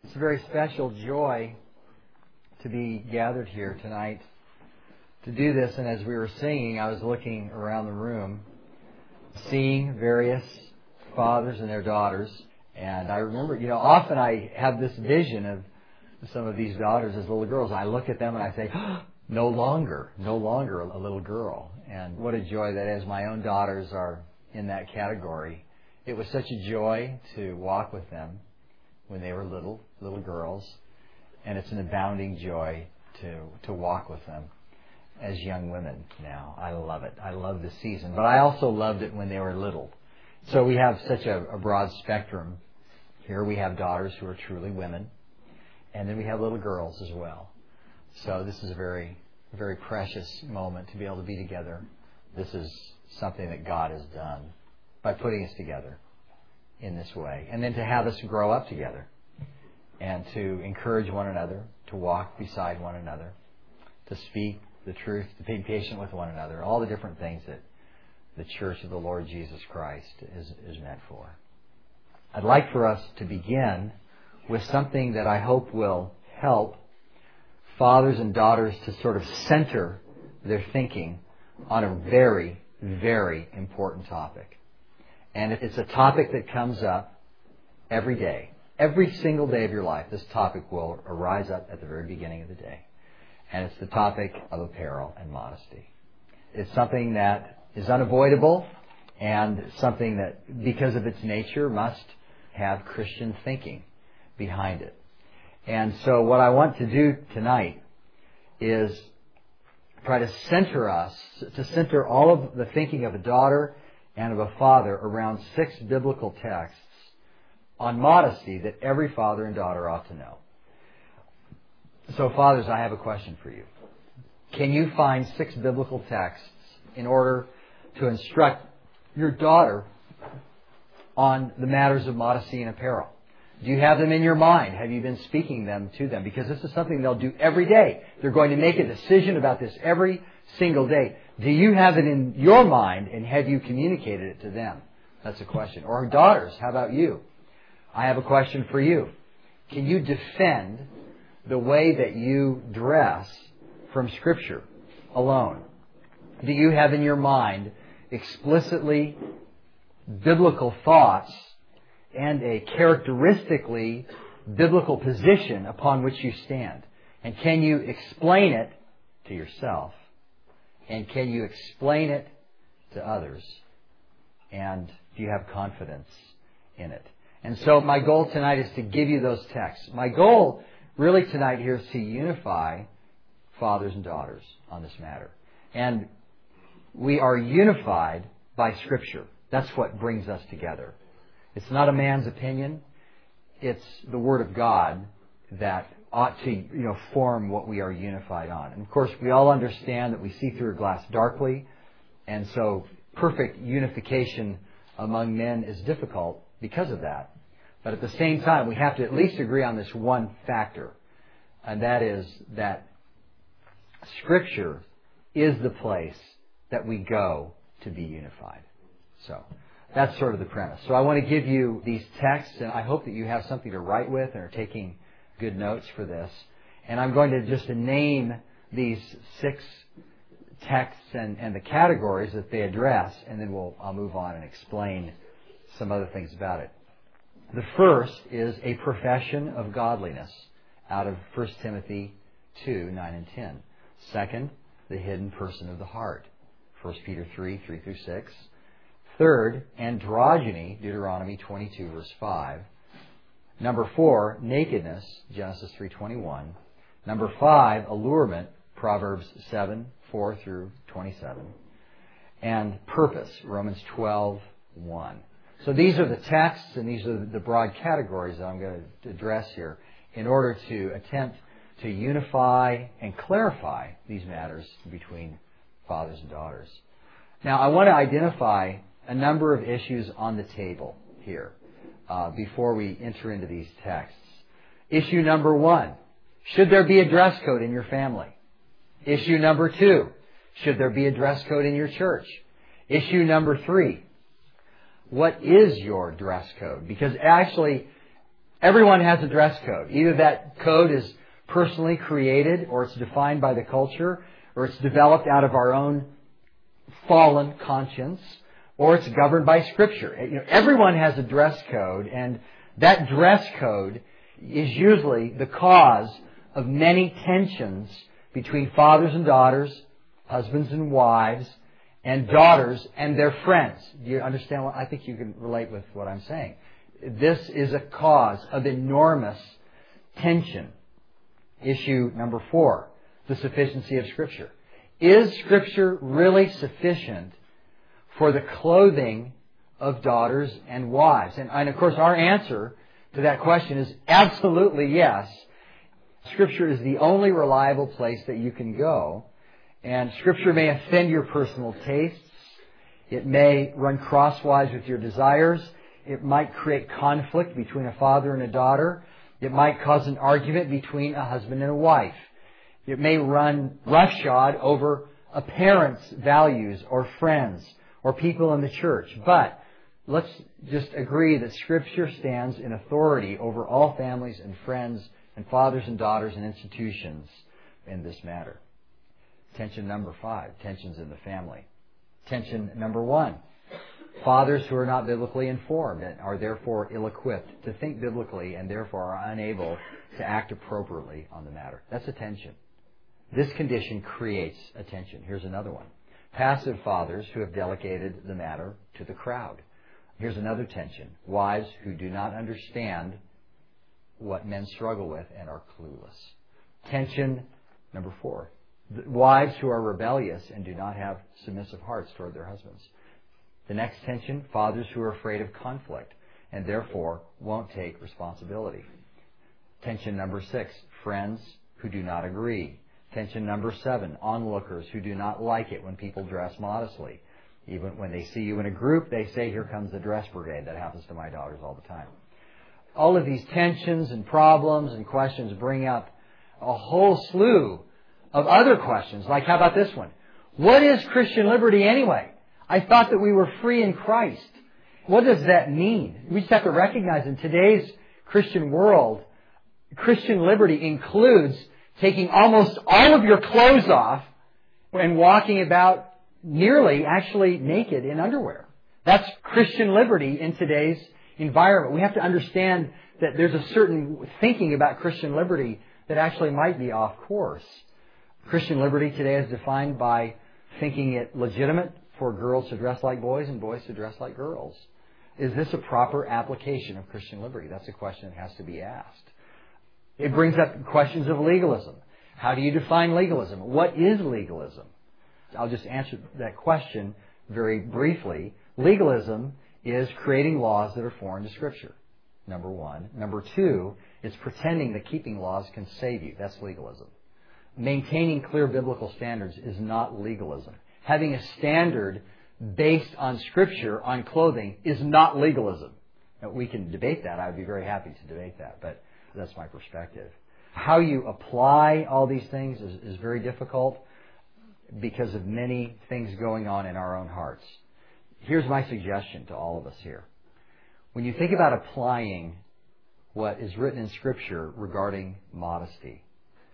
It's a very special joy to be gathered here tonight to do this. And as we were singing, I was looking around the room, seeing various fathers and their daughters. And I remember, often I have this vision of some of these daughters as little girls. I look at them and I say, no longer a little girl. And what a joy that is. My own daughters are in that category. It was such a joy to walk with them when they were little girls. And it's an abounding joy to walk with them as young women now. I love it. I love the season. But I also loved it when they were little. So we have such a broad spectrum. Here we have daughters who are truly women. And then we have little girls as well. So this is a very, very precious moment to be able to be together. This is something that God has done by putting us together in this way. And then to have us grow up together and to encourage one another, to walk beside one another, to speak the truth, to be patient with one another, all the different things that the Church of the Lord Jesus Christ is meant for. I'd like for us to begin with something that I hope will help fathers and daughters to sort of center their thinking on a very, very important topic. And it's a topic that comes up every day. Every single day of your life, this topic will arise up at the very beginning of the day. And it's the topic of apparel and modesty. It's something that is unavoidable and something that, because of its nature, must have Christian thinking behind it. And so what I want to do tonight is try to center all of the thinking of a daughter and of a father around 6 biblical texts on modesty that every father and daughter ought to know. So fathers, I have a question for you. Can you find 6 biblical texts in order to instruct your daughter on the matters of modesty and apparel? Do you have them in your mind? Have you been speaking them to them? Because this is something they'll do every day. They're going to make a decision about this every single day. Do you have it in your mind, and have you communicated it to them? That's a question. Or daughters, how about you? I have a question for you. Can you defend the way that you dress from Scripture alone? Do you have in your mind explicitly biblical thoughts and a characteristically biblical position upon which you stand? And can you explain it to yourself? And can you explain it to others? And do you have confidence in it? And so my goal tonight is to give you those texts. My goal really tonight here is to unify fathers and daughters on this matter. And we are unified by Scripture. That's what brings us together. It's not a man's opinion. It's the Word of God that ought to form what we are unified on. And of course, we all understand that we see through a glass darkly, and so perfect unification among men is difficult because of that. But at the same time, we have to at least agree on this one factor, and that is that Scripture is the place that we go to be unified. So that's sort of the premise. So I want to give you these texts, and I hope that you have something to write with and are taking good notes for this. And I'm going to just name these 6 texts and the categories that they address, and then I'll move on and explain some other things about it. The first is a profession of godliness out of 1 Timothy 2, 9 and 10. Second, the hidden person of the heart, 1 Peter 3, 3 through 6. Third, androgyny, Deuteronomy 22, verse 5. Number 4, nakedness, Genesis 3:21. Number 5, allurement, Proverbs 7, 4 through 27. And purpose, Romans 12, 1. So these are the texts, and these are the broad categories that I'm going to address here in order to attempt to unify and clarify these matters between fathers and daughters. Now, I want to identify a number of issues on the table here before we enter into these texts. Issue number 1, should there be a dress code in your family? Issue number 2, should there be a dress code in your church? Issue number 3, what is your dress code? Because actually, Everyone has a dress code. Either that code is personally created, or it's defined by the culture, or it's developed out of our own fallen conscience, or it's governed by Scripture. Everyone has a dress code, and that dress code is usually the cause of many tensions between fathers and daughters, husbands and wives, and daughters and their friends. Do you understand what I think you can relate with what I'm saying? This is a cause of enormous tension. Issue number 4, the sufficiency of Scripture. Is Scripture really sufficient for the clothing of daughters and wives? And of course, our answer to that question is absolutely yes. Scripture is the only reliable place that you can go. And Scripture may offend your personal tastes. It may run crosswise with your desires. It might create conflict between a father and a daughter. It might cause an argument between a husband and a wife. It may run roughshod over a parent's values or friends or people in the church. But let's just agree that Scripture stands in authority over all families and friends and fathers and daughters and institutions in this matter. Tension number 5, tensions in the family. Tension number 1, fathers who are not biblically informed and are therefore ill-equipped to think biblically and therefore are unable to act appropriately on the matter. That's a tension. This condition creates a tension. Here's another one. Passive fathers who have delegated the matter to the crowd. Here's another tension. Wives who do not understand what men struggle with and are clueless. Tension number 4. Wives who are rebellious and do not have submissive hearts toward their husbands. The next tension, fathers who are afraid of conflict and therefore won't take responsibility. Tension number 6, friends who do not agree. Tension number 7, onlookers who do not like it when people dress modestly. Even when they see you in a group, they say, "Here comes the dress brigade." That happens to my daughters all the time. All of these tensions and problems and questions bring up a whole slew of other questions, like how about this one? What is Christian liberty anyway? I thought that we were free in Christ. What does that mean? We just have to recognize in today's Christian world, Christian liberty includes taking almost all of your clothes off and walking about nearly actually naked in underwear. That's Christian liberty in today's environment. We have to understand that there's a certain thinking about Christian liberty that actually might be off course. Christian liberty today is defined by thinking it legitimate for girls to dress like boys and boys to dress like girls. Is this a proper application of Christian liberty? That's a question that has to be asked. It brings up questions of legalism. How do you define legalism? What is legalism? I'll just answer that question very briefly. Legalism is creating laws that are foreign to Scripture, number 1. Number 2, it's pretending that keeping laws can save you. That's legalism. Maintaining clear biblical standards is not legalism. Having a standard based on Scripture on clothing is not legalism. Now, we can debate that. I would be very happy to debate that, but that's my perspective. How you apply all these things is very difficult because of many things going on in our own hearts. Here's my suggestion to all of us here. When you think about applying what is written in Scripture regarding modesty,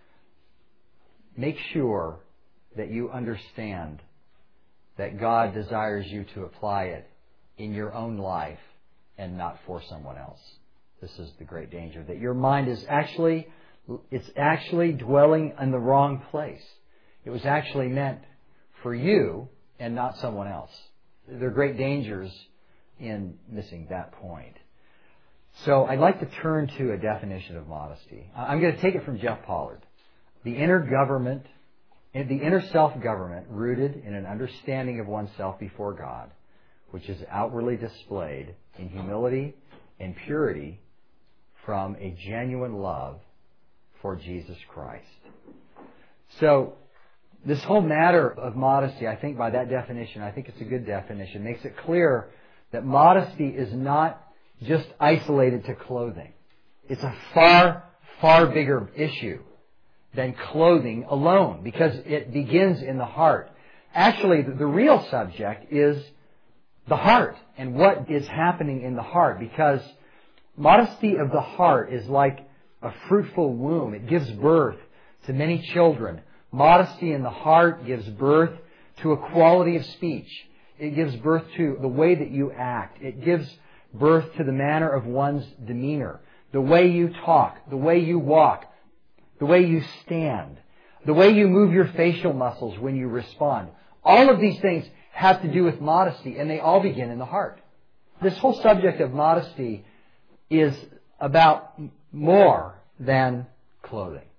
make sure that you understand that God desires you to apply it in your own life and not for someone else. This is the great danger, that your mind is actually dwelling in the wrong place. It was actually meant for you and not someone else. There are great dangers in missing that point. So I'd like to turn to a definition of modesty. I'm going to take it from Jeff Pollard. The inner self-government rooted in an understanding of oneself before God, which is outwardly displayed in humility and purity from a genuine love for Jesus Christ. So this whole matter of modesty, I think by that definition, I think it's a good definition, makes it clear that modesty is not just isolated to clothing. It's a far, far bigger issue than clothing alone, because it begins in the heart. Actually, the real subject is the heart and what is happening in the heart, because Modesty of the heart is like a fruitful womb. It gives birth to many children. Modesty in the heart gives birth to a quality of speech. It gives birth to the way that you act. It gives birth to the manner of one's demeanor, the way you talk, the way you walk, the way you stand, the way you move your facial muscles when you respond. All of these things have to do with modesty, and they all begin in the heart. This whole subject of modesty is about more than clothing.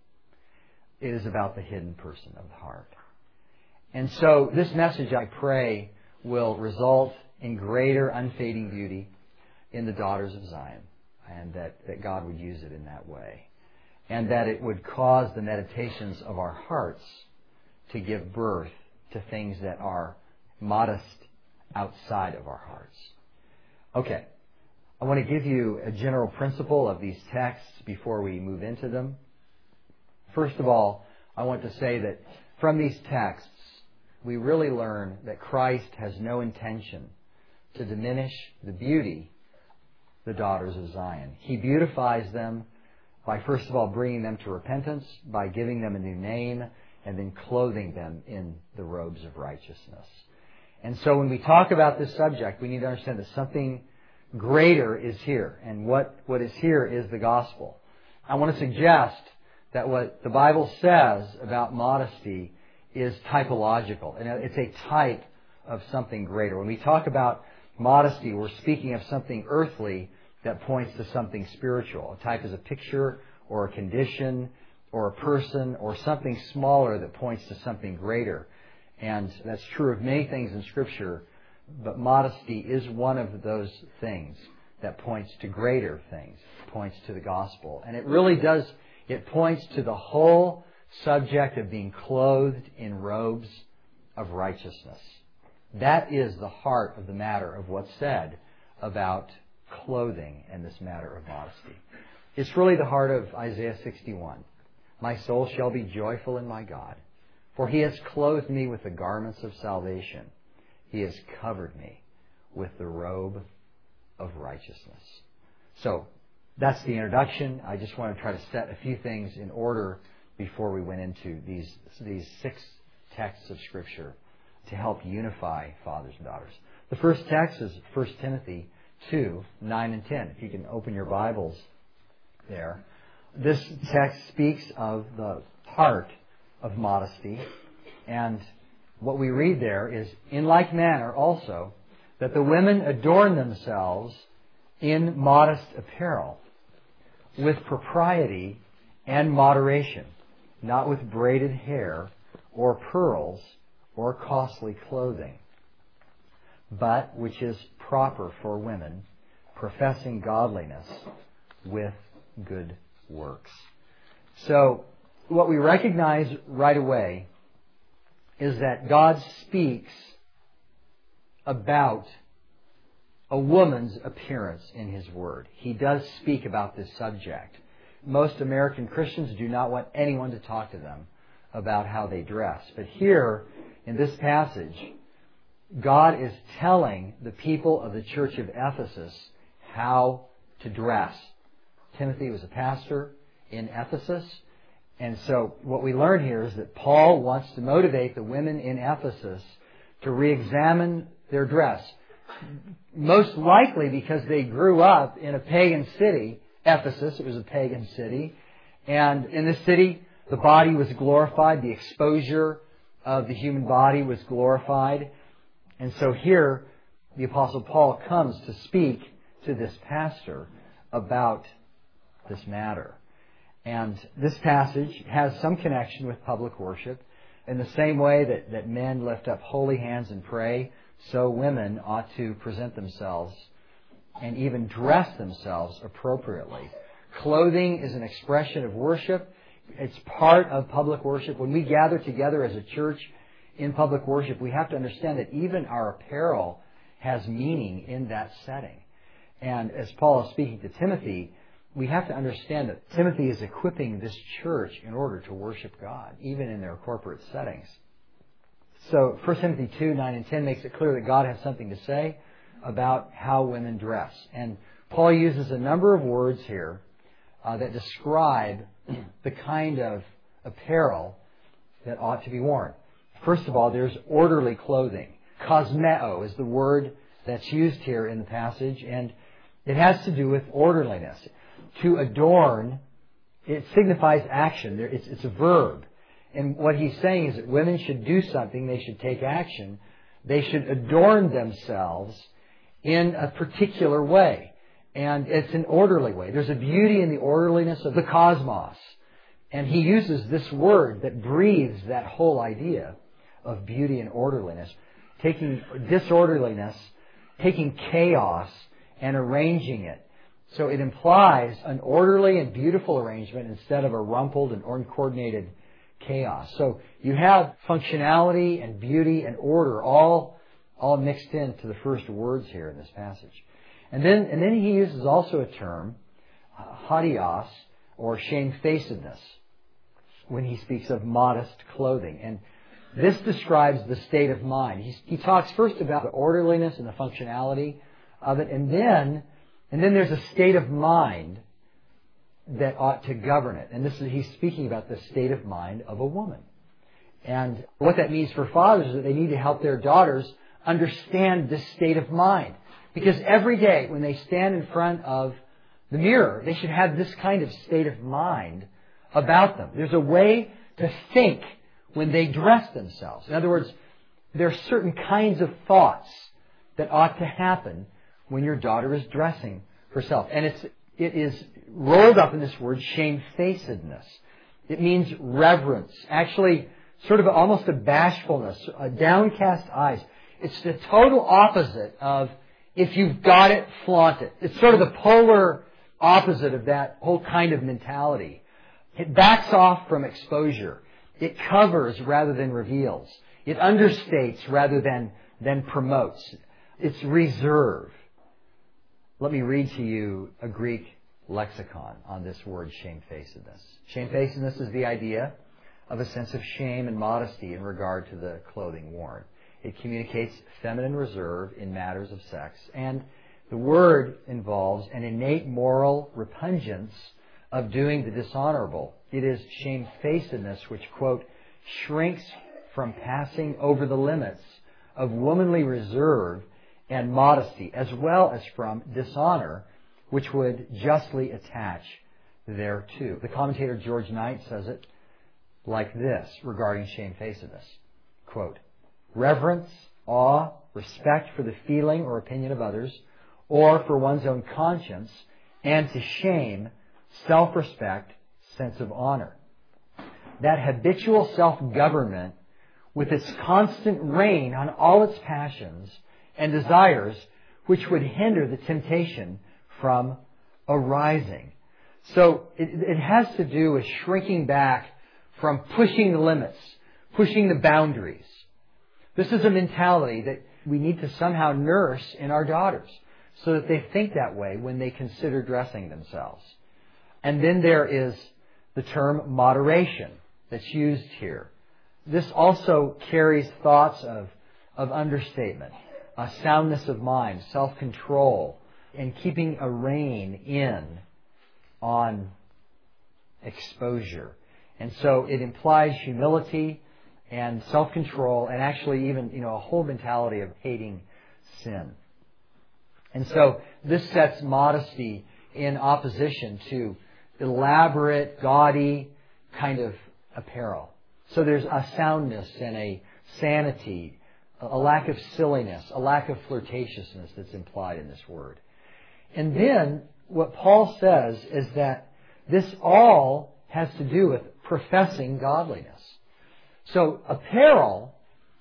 It is about the hidden person of the heart. And so this message, I pray, will result in greater unfading beauty in the daughters of Zion, and that God would use it in that way. And that it would cause the meditations of our hearts to give birth to things that are modest outside of our hearts. Okay, I want to give you a general principle of these texts before we move into them. First of all, I want to say that from these texts, we really learn that Christ has no intention to diminish the beauty of the daughters of Zion. He beautifies them by, first of all, bringing them to repentance, by giving them a new name, and then clothing them in the robes of righteousness. And so when we talk about this subject, we need to understand that something greater is here. And what is here is the gospel. I want to suggest that what the Bible says about modesty is typological. And it's a type of something greater. When we talk about modesty, we're speaking of something earthly that points to something spiritual. A type is a picture or a condition or a person or something smaller that points to something greater. And that's true of many things in Scripture, but modesty is one of those things that points to greater things, points to the gospel. And it really does, it points to the whole subject of being clothed in robes of righteousness. That is the heart of the matter of what's said about clothing and this matter of modesty. It's really the heart of Isaiah 61. My soul shall be joyful in my God, for He has clothed me with the garments of salvation. He has covered me with the robe of righteousness. So, that's the introduction. I just want to try to set a few things in order before we went into these 6 texts of Scripture to help unify fathers and daughters. The first text is 1 Timothy 2, 9 and 10. If you can open your Bibles there. This text speaks of the heart of modesty, and what we read there is, in like manner also, that the women adorn themselves in modest apparel, with propriety and moderation, not with braided hair or pearls or costly clothing, but which is proper for women, professing godliness with good works. So, what we recognize right away is that God speaks about a woman's appearance in His Word. He does speak about this subject. Most American Christians do not want anyone to talk to them about how they dress. But here, in this passage, God is telling the people of the church of Ephesus how to dress. Timothy was a pastor in Ephesus. And so what we learn here is that Paul wants to motivate the women in Ephesus to re-examine their dress. Most likely because they grew up in a pagan city. Ephesus, it was a pagan city. And in this city, the body was glorified. The exposure of the human body was glorified. And so here, the Apostle Paul comes to speak to this pastor about this matter. And this passage has some connection with public worship. In the same way that men lift up holy hands and pray, so women ought to present themselves and even dress themselves appropriately. Clothing is an expression of worship. It's part of public worship. When we gather together as a church in public worship, we have to understand that even our apparel has meaning in that setting. And as Paul is speaking to Timothy, we have to understand that Timothy is equipping this church in order to worship God, even in their corporate settings. So 1 Timothy 2, 9 and 10 makes it clear that God has something to say about how women dress. And Paul uses a number of words here that describe the kind of apparel that ought to be worn. First of all, there's orderly clothing. Cosmeo is the word that's used here in the passage, and it has to do with orderliness. To adorn, it signifies action. It's a verb. And what he's saying is that women should do something, they should take action, they should adorn themselves in a particular way. And it's an orderly way. There's a beauty in the orderliness of the cosmos. And he uses this word that breathes that whole idea of beauty and orderliness. Taking disorderliness, taking chaos, and arranging it. So it implies an orderly and beautiful arrangement instead of a rumpled and uncoordinated chaos. So you have functionality and beauty and order all mixed into the first words here in this passage. And then he uses also a term, hadios, or shamefacedness, when he speaks of modest clothing. And this describes the state of mind. He talks first about the orderliness and the functionality of it, and then there's a state of mind that ought to govern it. And he's speaking about the state of mind of a woman. And what that means for fathers is that they need to help their daughters understand this state of mind. Because every day when they stand in front of the mirror, they should have this kind of state of mind about them. There's a way to think when they dress themselves. In other words, there are certain kinds of thoughts that ought to happen when your daughter is dressing herself. And it is rolled up in this word, shamefacedness. It means reverence. Actually, sort of almost a bashfulness, a downcast eyes. It's the total opposite of if you've got it, flaunt it. It's sort of the polar opposite of that whole kind of mentality. It backs off from exposure. It covers rather than reveals. It understates rather than promotes. It's reserve. Let me read to you a Greek lexicon on this word shamefacedness. Shamefacedness is the idea of a sense of shame and modesty in regard to the clothing worn. It communicates feminine reserve in matters of sex, and the word involves an innate moral repugnance of doing the dishonorable. It is shamefacedness which, quote, shrinks from passing over the limits of womanly reserve and modesty, as well as from dishonor, which would justly attach thereto. The commentator George Knight says it like this regarding shamefacedness, quote, reverence, awe, respect for the feeling or opinion of others, or for one's own conscience, and to shame, self-respect, sense of honor. That habitual self-government, with its constant rein on all its passions and desires, which would hinder the temptation from arising. So it has to do with shrinking back from pushing the limits, pushing the boundaries. This is a mentality that we need to somehow nurse in our daughters so that they think that way when they consider dressing themselves. And then there is the term moderation that's used here. This also carries thoughts of understatement, a soundness of mind, self-control, and keeping a rein in on exposure. And so it implies humility and self-control, and actually even, a whole mentality of hating sin. And so this sets modesty in opposition to elaborate, gaudy kind of apparel. So there's a soundness and a sanity, a lack of silliness, a lack of flirtatiousness that's implied in this word. And then what Paul says is that this all has to do with professing godliness. So apparel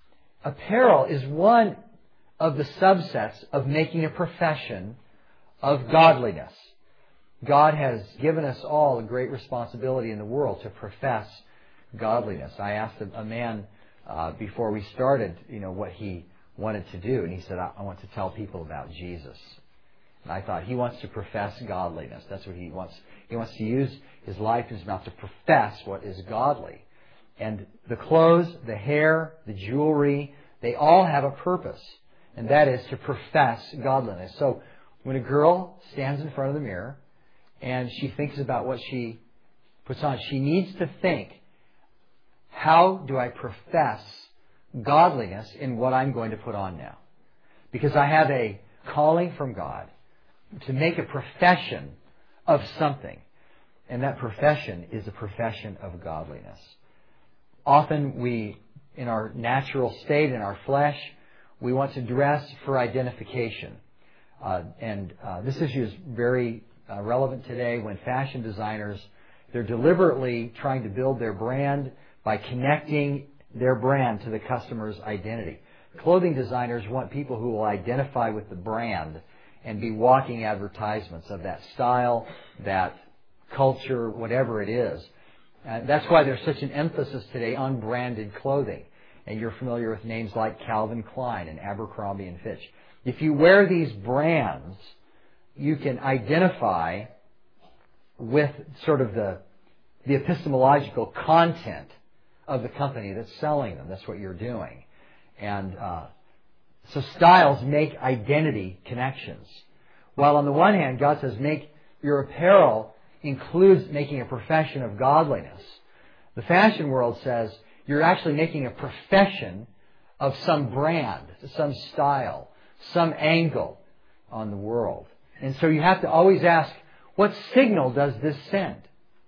is one of the subsets of making a profession of godliness. God has given us all a great responsibility in the world to profess godliness. I asked a man before we started, what he wanted to do, and he said, I want to tell people about Jesus. And I thought, he wants to profess godliness. That's what he wants. He wants to use his life and his mouth to profess what is godly. And the clothes, the hair, the jewelry, they all have a purpose. And that is to profess godliness. So, When a girl stands in front of the mirror and she thinks about what she puts on, she needs to think, how do I profess godliness in what I'm going to put on now? Because I have a calling from God to make a profession of something. And that profession is a profession of godliness. Often we, in our natural state, in our flesh, we want to dress for identification. This issue is very relevant today when fashion designers, they're deliberately trying to build their brand by connecting their brand to the customer's identity. Clothing designers want people who will identify with the brand and be walking advertisements of that style, that culture, whatever it is. That's why there's such an emphasis today on branded clothing. And you're familiar with names like Calvin Klein and Abercrombie and Fitch. If you wear these brands, you can identify with sort of the epistemological content of the company that's selling them. That's what you're doing. And so styles make identity connections. While on the one hand, God says make your apparel includes making a profession of godliness. The fashion world says you're actually making a profession of some brand, some style, some angle on the world. And so you have to always ask, what signal does this send?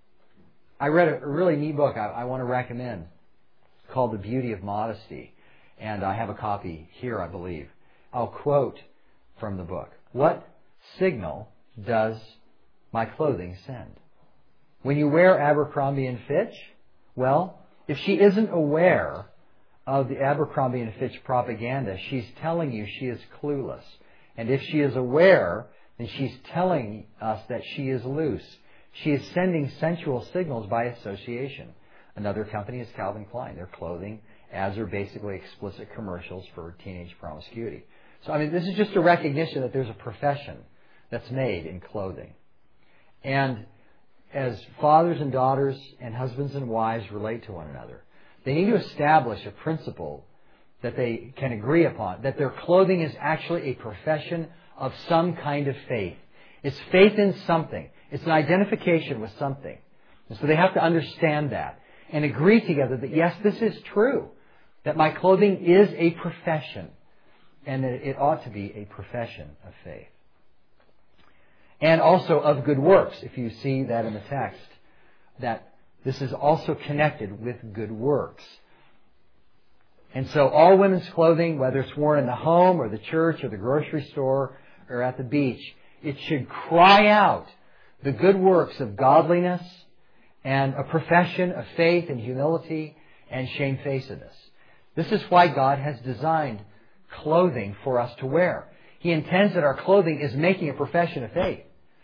I read a really neat book I want to recommend called The Beauty of Modesty. And I have a copy here, I believe. I'll quote from the book. What signal does my clothing send? When you wear Abercrombie and Fitch, well, if she isn't aware of the Abercrombie and Fitch propaganda, she's telling you she is clueless. And if she is aware, then she's telling us that she is loose. She is sending sensual signals by association. Another company is Calvin Klein. Their clothing ads are basically explicit commercials for teenage promiscuity. So, this is just a recognition that there's a profession that's made in clothing. And as fathers and daughters and husbands and wives relate to one another, they need to establish a principle that they can agree upon, that their clothing is actually a profession of some kind of faith. It's faith in something. It's an identification with something. And so they have to understand that and agree together that, yes, this is true, that my clothing is a profession and that it ought to be a profession of faith. And also of good works, if you see that in the text, that this is also connected with good works. And so all women's clothing, whether it's worn in the home or the church or the grocery store or at the beach, it should cry out the good works of godliness and a profession of faith and humility and shamefacedness. This is why God has designed clothing for us to wear. He intends that our clothing is making a profession of faith.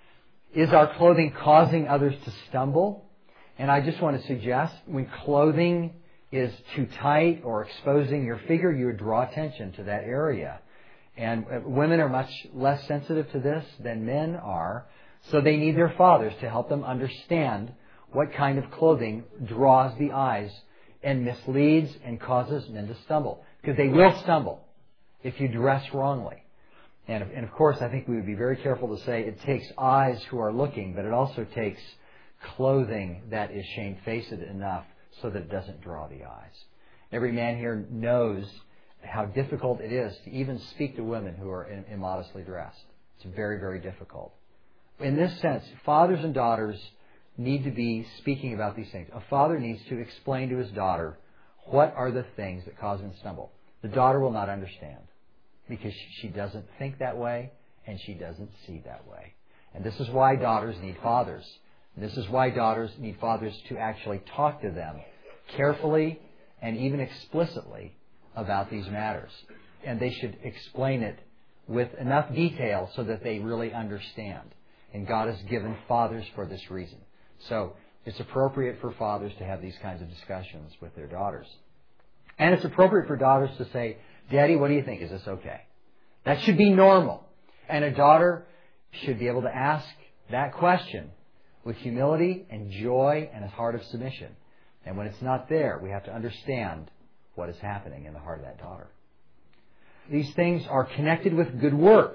Is our clothing causing others to stumble? And I just want to suggest, when clothing is too tight or exposing your figure, you would draw attention to that area. And women are much less sensitive to this than men are, so they need their fathers to help them understand what kind of clothing draws the eyes and misleads and causes men to stumble. Because they will stumble if you dress wrongly. And of course, I think we would be very careful to say it takes eyes who are looking, but it also takes clothing that is shamefaced enough so that it doesn't draw the eyes. Every man here knows how difficult it is to even speak to women who are immodestly dressed. It's very, very difficult. In this sense, fathers and daughters need to be speaking about these things. A father needs to explain to his daughter what are the things that cause him to stumble. The daughter will not understand because she doesn't think that way and she doesn't see that way. And this is why daughters need fathers. This is why daughters need fathers to actually talk to them carefully and even explicitly about these matters. And they should explain it with enough detail so that they really understand. And God has given fathers for this reason. So it's appropriate for fathers to have these kinds of discussions with their daughters. And it's appropriate for daughters to say, Daddy, what do you think? Is this okay? That should be normal. And a daughter should be able to ask that question with humility and joy and a heart of submission. And when it's not there, we have to understand what is happening in the heart of that daughter. These things are connected with good works.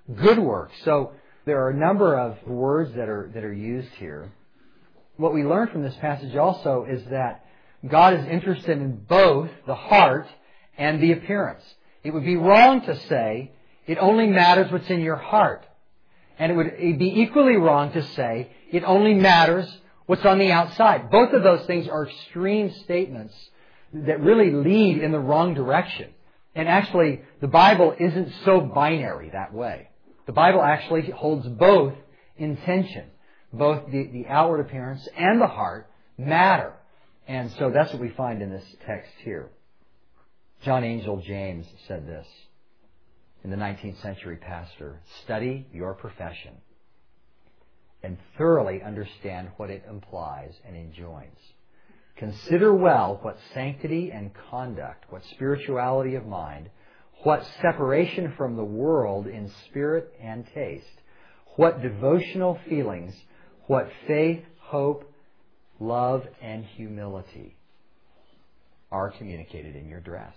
good works. So there are a number of words that are used here. What we learn from this passage also is that God is interested in both the heart and the appearance. It would be wrong to say it only matters what's in your heart. And it would be equally wrong to say it only matters what's on the outside. Both of those things are extreme statements that really lead in the wrong direction. And actually, the Bible isn't so binary that way. The Bible actually holds both in tension. Both the outward appearance and the heart matter. And so that's what we find in this text here. John Angel James said this, in the 19th century pastor: study your profession and thoroughly understand what it implies and enjoins. Consider well what sanctity and conduct, what spirituality of mind, what separation from the world in spirit and taste, what devotional feelings, what faith, hope, love, and humility are communicated in your dress.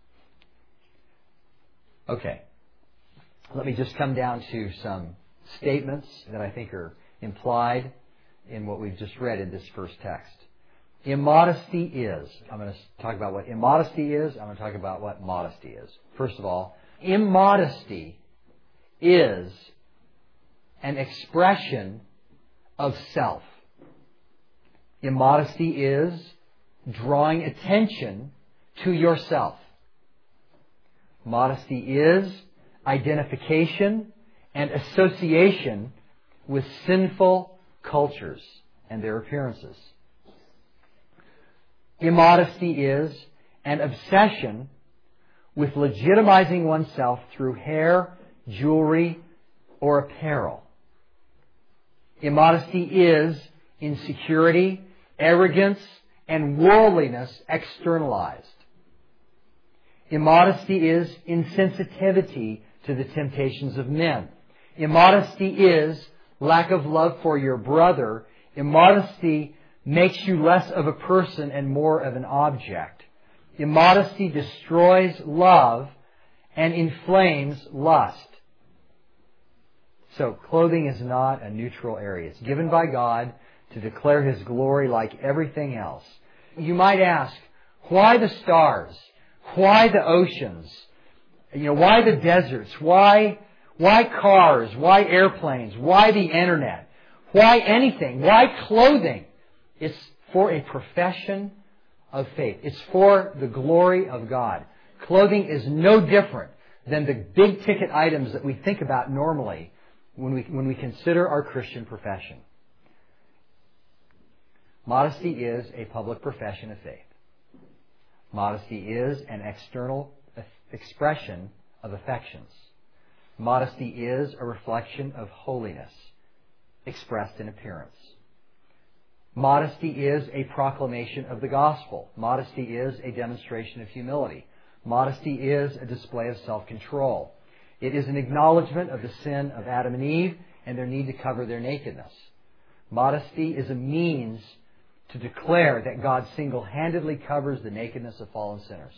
Okay. Let me just come down to some statements that I think are implied in what we've just read in this first text. Immodesty is. I'm going to talk about what immodesty is. I'm going to talk about what modesty is. First of all, immodesty is an expression of self. Immodesty is drawing attention to yourself. Modesty is identification and association with sinful cultures and their appearances. Immodesty is an obsession with legitimizing oneself through hair, jewelry, or apparel. Immodesty is insecurity, arrogance, and worldliness externalized. Immodesty is insensitivity to the temptations of men. Immodesty is lack of love for your brother. Immodesty makes you less of a person and more of an object. Immodesty destroys love and inflames lust. So clothing is not a neutral area. It's given by God to declare His glory like everything else. You might ask, why the stars? Why the oceans? Why the deserts? Why cars? Why airplanes? Why the internet? Why anything? Why clothing? It's for a profession of faith. It's for the glory of God. Clothing is no different than the big ticket items that we think about normally when we consider our Christian profession. Modesty is a public profession of faith. Modesty is an external expression of affections. Modesty is a reflection of holiness expressed in appearance. Modesty is a proclamation of the gospel. Modesty is a demonstration of humility. Modesty is a display of self-control. It is an acknowledgement of the sin of Adam and Eve and their need to cover their nakedness. Modesty is a means to declare that God single-handedly covers the nakedness of fallen sinners.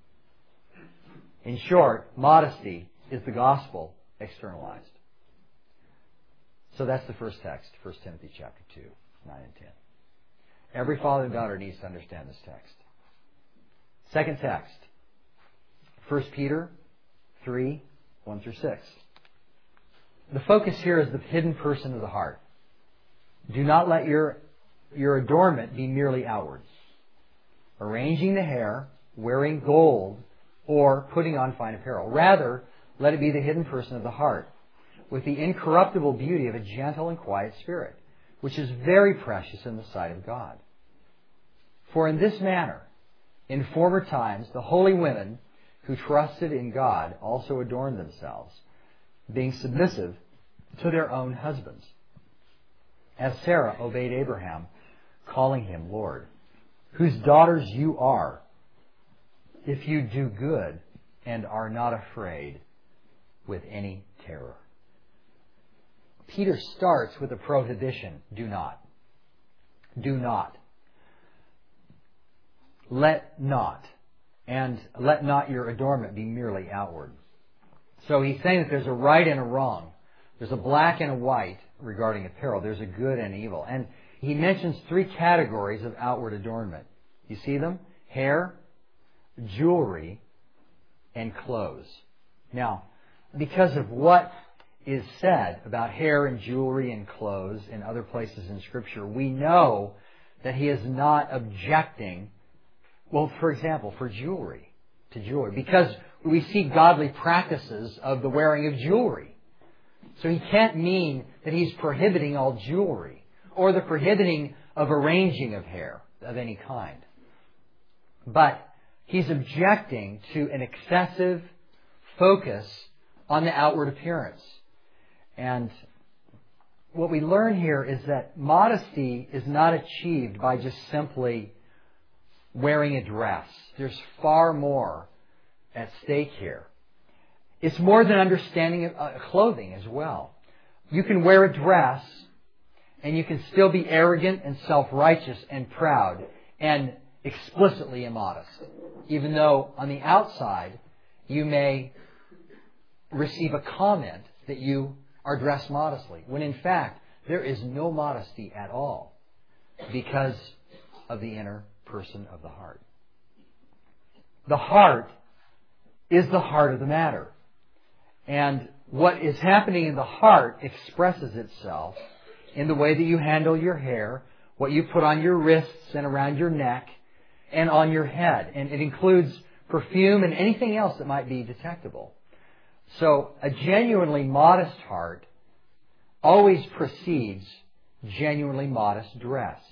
In short, modesty is the gospel externalized. So that's the first text, 1 Timothy chapter 2, 9 and 10. Every father and daughter needs to understand this text. Second text, 1 Peter 3, 1 through 6. The focus here is the hidden person of the heart. Do not let your adornment be merely outward. Arranging the hair, wearing gold, or putting on fine apparel. Rather, let it be the hidden person of the heart, with the incorruptible beauty of a gentle and quiet spirit, which is very precious in the sight of God. For in this manner, in former times, the holy women who trusted in God also adorned themselves, being submissive to their own husbands, as Sarah obeyed Abraham, calling him Lord, whose daughters you are, if you do good and are not afraid with any terror. Peter starts with a prohibition. Do not. Do not. Let not. And let not your adornment be merely outward. So he's saying that there's a right and a wrong. There's a black and a white regarding apparel. There's a good and evil. And he mentions three categories of outward adornment. You see them? Hair, jewelry, and clothes. Now, because of what is said about hair and jewelry and clothes in other places in Scripture, we know that he is not objecting, well, for example, to jewelry, because we see godly practices of the wearing of jewelry. So he can't mean that he's prohibiting all jewelry or the prohibiting of arranging of hair of any kind. But he's objecting to an excessive focus on the outward appearance. And what we learn here is that modesty is not achieved by just simply wearing a dress. There's far more at stake here. It's more than understanding clothing as well. You can wear a dress and you can still be arrogant and self-righteous and proud and explicitly immodest, even though on the outside you may receive a comment that you are dressed modestly, when in fact there is no modesty at all because of the inner person of the heart. The heart is the heart of the matter. And what is happening in the heart expresses itself in the way that you handle your hair, what you put on your wrists and around your neck and on your head. And it includes perfume and anything else that might be detectable. So a genuinely modest heart always precedes genuinely modest dress.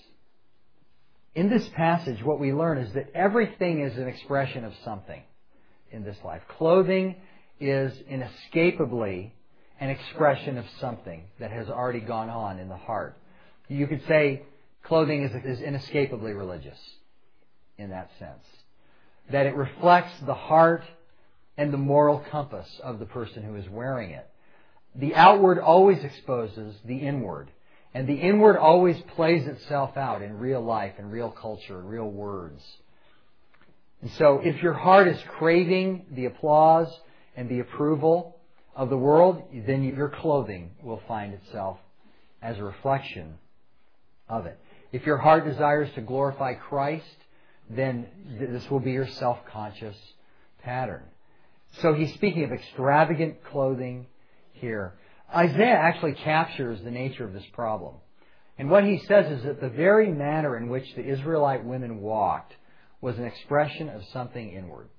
In this passage, what we learn is that everything is an expression of something in this life. Clothing is inescapably an expression of something that has already gone on in the heart. You could say clothing is inescapably religious in that sense. That it reflects the heart and the moral compass of the person who is wearing it. The outward always exposes the inward. And the inward always plays itself out in real life, in real culture, in real words. And so if your heart is craving the applause and the approval of the world, then your clothing will find itself as a reflection of it. If your heart desires to glorify Christ, then this will be your self-conscious pattern. So he's speaking of extravagant clothing here. Isaiah actually captures the nature of this problem. And what he says is that the very manner in which the Israelite women walked was an expression of something inward.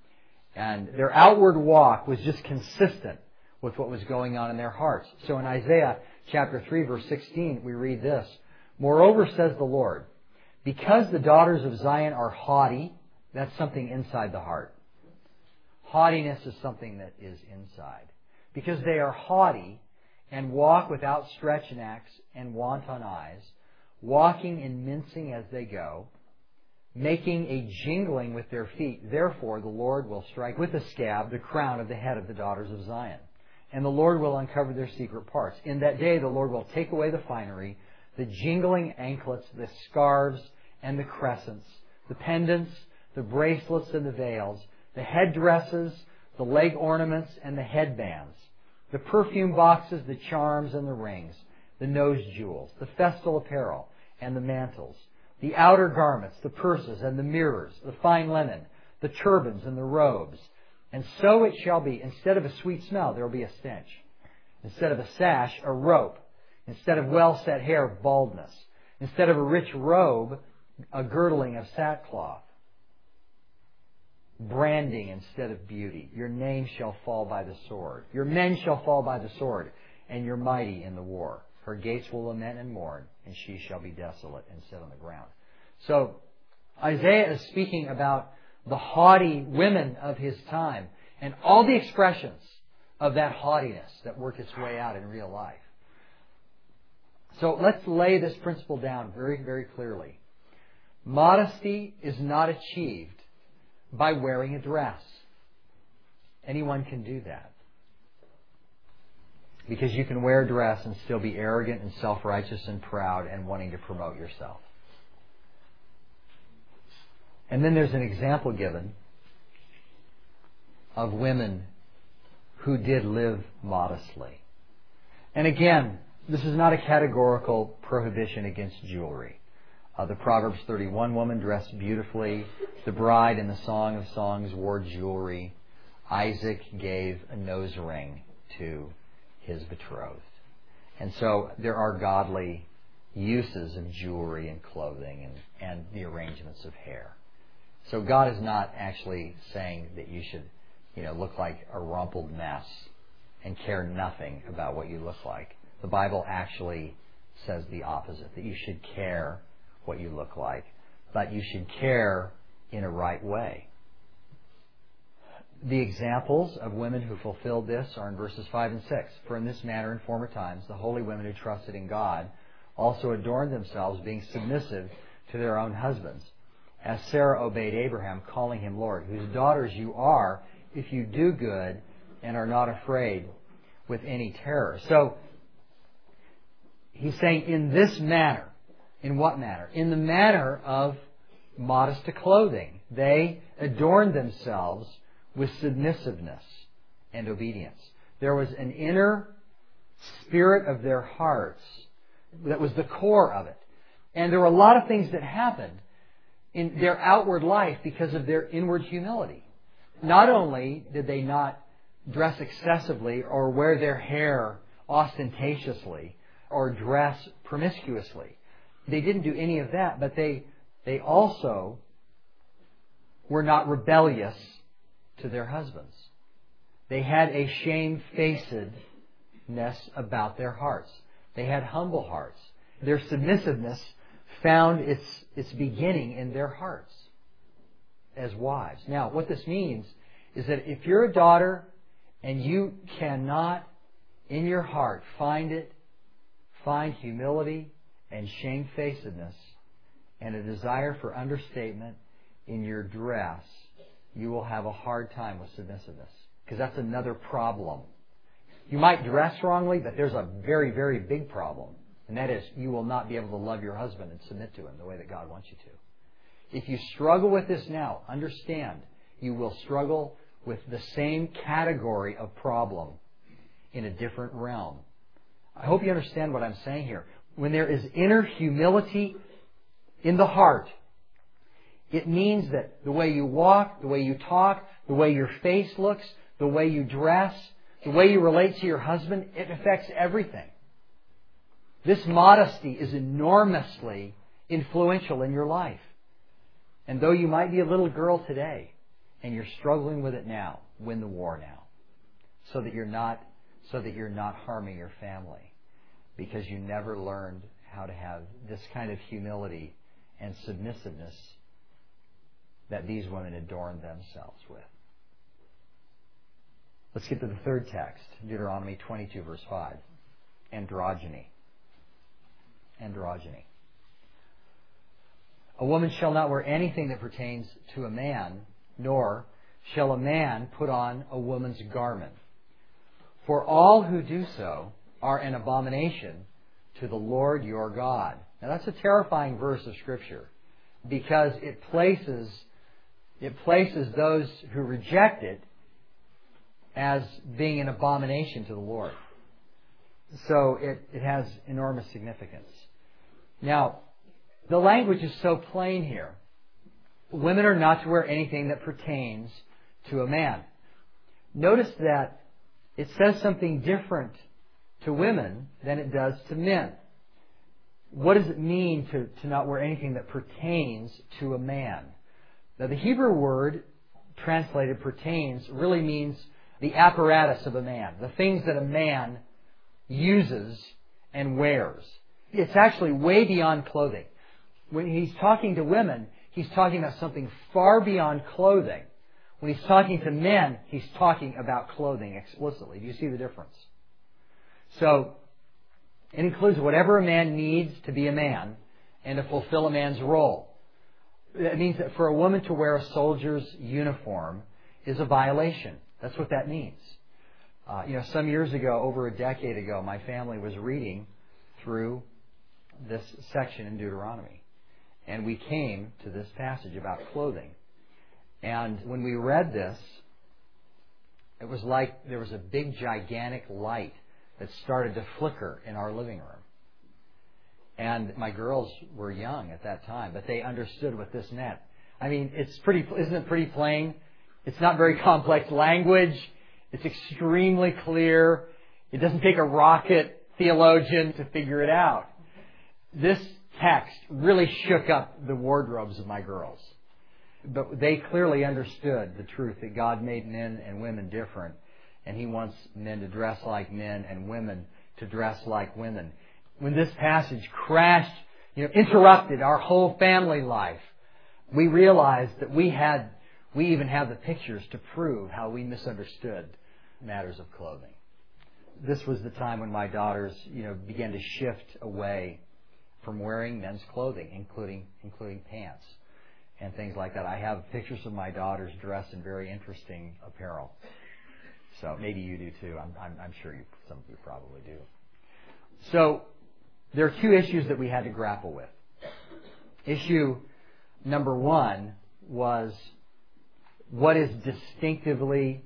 And their outward walk was just consistent with what was going on in their hearts. So in Isaiah chapter 3, verse 16, we read this: "Moreover, says the Lord, because the daughters of Zion are haughty," that's something inside the heart. Haughtiness is something that is inside. Because they are haughty and walk with outstretched necks and wanton eyes, walking and mincing as they go, making a jingling with their feet. Therefore the Lord will strike with a scab the crown of the head of the daughters of Zion. And the Lord will uncover their secret parts. In that day the Lord will take away the finery, the jingling anklets, the scarves and the crescents, the pendants, the bracelets and the veils, the headdresses, the leg ornaments and the headbands, the perfume boxes, the charms and the rings, the nose jewels, the festal apparel and the mantles, the outer garments, the purses and the mirrors, the fine linen, the turbans and the robes. And so it shall be, instead of a sweet smell, there will be a stench. Instead of a sash, a rope. Instead of well-set hair, baldness. Instead of a rich robe, a girdling of sackcloth. Branding instead of beauty. Your name shall fall by the sword. Your men shall fall by the sword, and your mighty in the war. Her gates will lament and mourn, and she shall be desolate and sit on the ground. So Isaiah is speaking about the haughty women of his time and all the expressions of that haughtiness that work its way out in real life. So let's lay this principle down very, very clearly. Modesty is not achieved by wearing a dress. Anyone can do that. Because you can wear a dress and still be arrogant and self-righteous and proud and wanting to promote yourself. And then there's an example given of women who did live modestly. And again, this is not a categorical prohibition against jewelry. The Proverbs 31 woman dressed beautifully. The bride in the Song of Songs wore jewelry. Isaac gave a nose ring to his betrothed. And so there are godly uses of jewelry and clothing and the arrangements of hair. So God is not actually saying that you should, look like a rumpled mess and care nothing about what you look like. The Bible actually says the opposite, that you should care what you look like, but you should care in a right way. The examples of women who fulfilled this are in verses 5 and 6. For in this manner in former times the holy women who trusted in God also adorned themselves, being submissive to their own husbands, as Sarah obeyed Abraham, calling him Lord, whose daughters you are if you do good and are not afraid with any terror. So he's saying in this manner. In what manner? In the manner of modest clothing. They adorned themselves with submissiveness and obedience. There was an inner spirit of their hearts that was the core of it. And there were a lot of things that happened in their outward life because of their inward humility. Not only did they not dress excessively or wear their hair ostentatiously or dress promiscuously. They didn't do any of that, but they also were not rebellious to their husbands. They had a shamefacedness about their hearts. They had humble hearts. Their submissiveness found its beginning in their hearts as wives. Now, what this means is that if you're a daughter and you cannot in your heart find humility and shamefacedness and a desire for understatement in your dress, you will have a hard time with submissiveness. Because that's another problem. You might dress wrongly, but there's a very, very big problem. And that is, you will not be able to love your husband and submit to him the way that God wants you to. If you struggle with this now, understand, you will struggle with the same category of problem in a different realm. I hope you understand what I'm saying here. When there is inner humility in the heart, it means that the way you walk, the way you talk, the way your face looks, the way you dress, the way you relate to your husband, it affects everything. This modesty is enormously influential in your life. And though you might be a little girl today and you're struggling with it now, win the war now. So that you're not harming your family. Because you never learned how to have this kind of humility and submissiveness that these women adorned themselves with. Let's get to the third text, Deuteronomy 22, verse 5. Androgyny. Androgyny. A woman shall not wear anything that pertains to a man, nor shall a man put on a woman's garment. For all who do so are an abomination to the Lord your God. Now that's a terrifying verse of Scripture because it places those who reject it as being an abomination to the Lord. So it has enormous significance. Now, the language is so plain here. Women are not to wear anything that pertains to a man. Notice that it says something different to women than it does to men. What does it mean to not wear anything that pertains to a man? Now, the Hebrew word translated pertains really means the apparatus of a man, the things that a man uses and wears. It's actually way beyond clothing. When he's talking to women, he's talking about something far beyond clothing. When he's talking to men, he's talking about clothing explicitly. Do you see the difference? So, it includes whatever a man needs to be a man and to fulfill a man's role. That means that for a woman to wear a soldier's uniform is a violation. That's what that means. Some years ago, over a decade ago, my family was reading through this section in Deuteronomy. And we came to this passage about clothing. And when we read this, It was like there was a big, gigantic light that started to flicker in our living room. And my girls were young at that time, but they understood what this meant. I mean, isn't it pretty plain? It's not very complex language. It's extremely clear. It doesn't take a rocket theologian to figure it out. This text really shook up the wardrobes of my girls. But they clearly understood the truth that God made men and women different, and He wants men to dress like men and women to dress like women. When this passage crashed, interrupted our whole family life, we realized that we even have the pictures to prove how we misunderstood matters of clothing. This was the time when my daughters, began to shift away from wearing men's clothing, including pants and things like that. I have pictures of my daughters dressed in very interesting apparel. So maybe you do too. I'm sure some of you probably do. So there are two issues that we had to grapple with. Issue number one was, what is distinctively